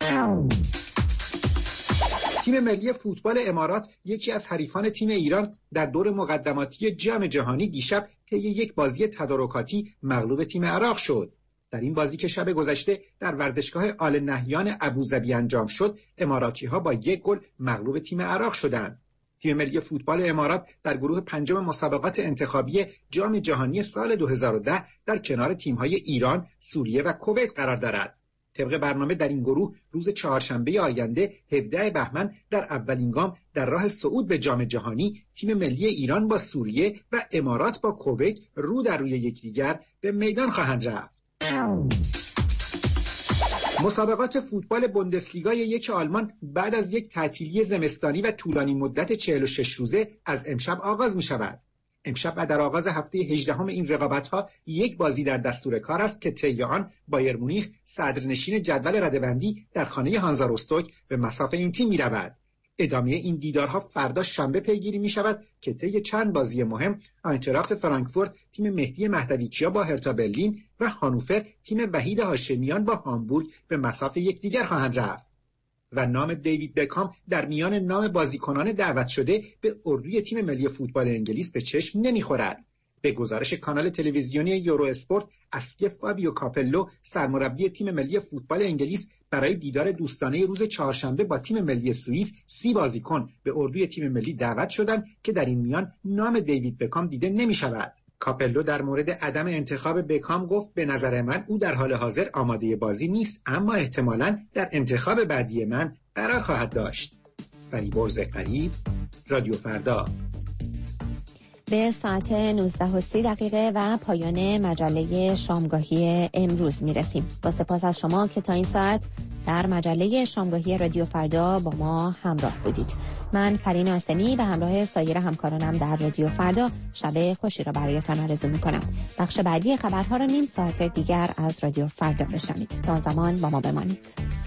تیم ملی فوتبال امارات، یکی از حریفان تیم ایران، در دور مقدماتی جام جهانی دیشب طی یک بازی تدارکاتی مغلوب تیم عراق شد. در این بازی که شب گذشته در ورزشگاه آل نهیان ابوظبی انجام شد، اماراتی‌ها با یک گل مغلوب تیم عراق شدند. تیم ملی فوتبال امارات در گروه پنجم مسابقات انتخابی جام جهانی سال دو هزار و ده در کنار تیم‌های ایران، سوریه و کویت قرار دارد. طبق برنامه در این گروه روز چهارشنبه آینده هفدهم بهمن در اولین گام در راه صعود به جام جهانی، تیم ملی ایران با سوریه و امارات با کویت رو در روی یکدیگر به میدان خواهند رفت. مسابقات فوتبال بوندسلیگای یک آلمان بعد از یک تعطیلی زمستانی و طولانی مدت چهل و شش روزه از امشب آغاز می شود. امشب و در آغاز هفته هجدهم این رقابت‌ها یک بازی در دستور کار است که طی آن بایر مونیخ صدرنشین جدول رده‌بندی در خانه هانزا روستوک به مصاف این تیم می‌رود. ادامه این دیدارها فردا شنبه پیگیری می شود که طی چند بازی مهم آینتراخت فرانکفورت تیم مهدی مهدویچیا با هرتا برلین و هانوفر تیم وحید هاشمیان با هامبورگ به مصاف یکدیگر خواهند رفت و نام دیوید بکام در میان نام بازیکنان دعوت شده به اردوی تیم ملی فوتبال انگلیس به چشم نمیخورد. به گزارش کانال تلویزیونی یورو اسپورت، از سوی فابیو کاپلو سرمربی تیم ملی فوتبال انگلیس برای دیدار دوستانه روز چهارشنبه با تیم ملی سوئیس سی بازیکن به اردوی تیم ملی دعوت شدند که در این میان نام دیوید بکام دیده نمی شود. کاپلو در مورد عدم انتخاب بکام گفت به نظر من او در حال حاضر آماده بازی نیست، اما احتمالاً در انتخاب بعدی من قرار خواهد داشت. فریبرز قریب، رادیو فردا. به ساعت نوزده و سی دقیقه و پایان مجله شامگاهی امروز میرسیم. با سپاس از شما که تا این ساعت در مجله شامگاهی رادیو فردا با ما همراه بودید. من فرین آسمی به همراه سایر همکارانم در رادیو فردا شب خوشی را برایتان آرزو میکنم. بخش بعدی خبرها را نیم ساعت دیگر از رادیو فردا بشنوید. تا زمان با ما بمانید.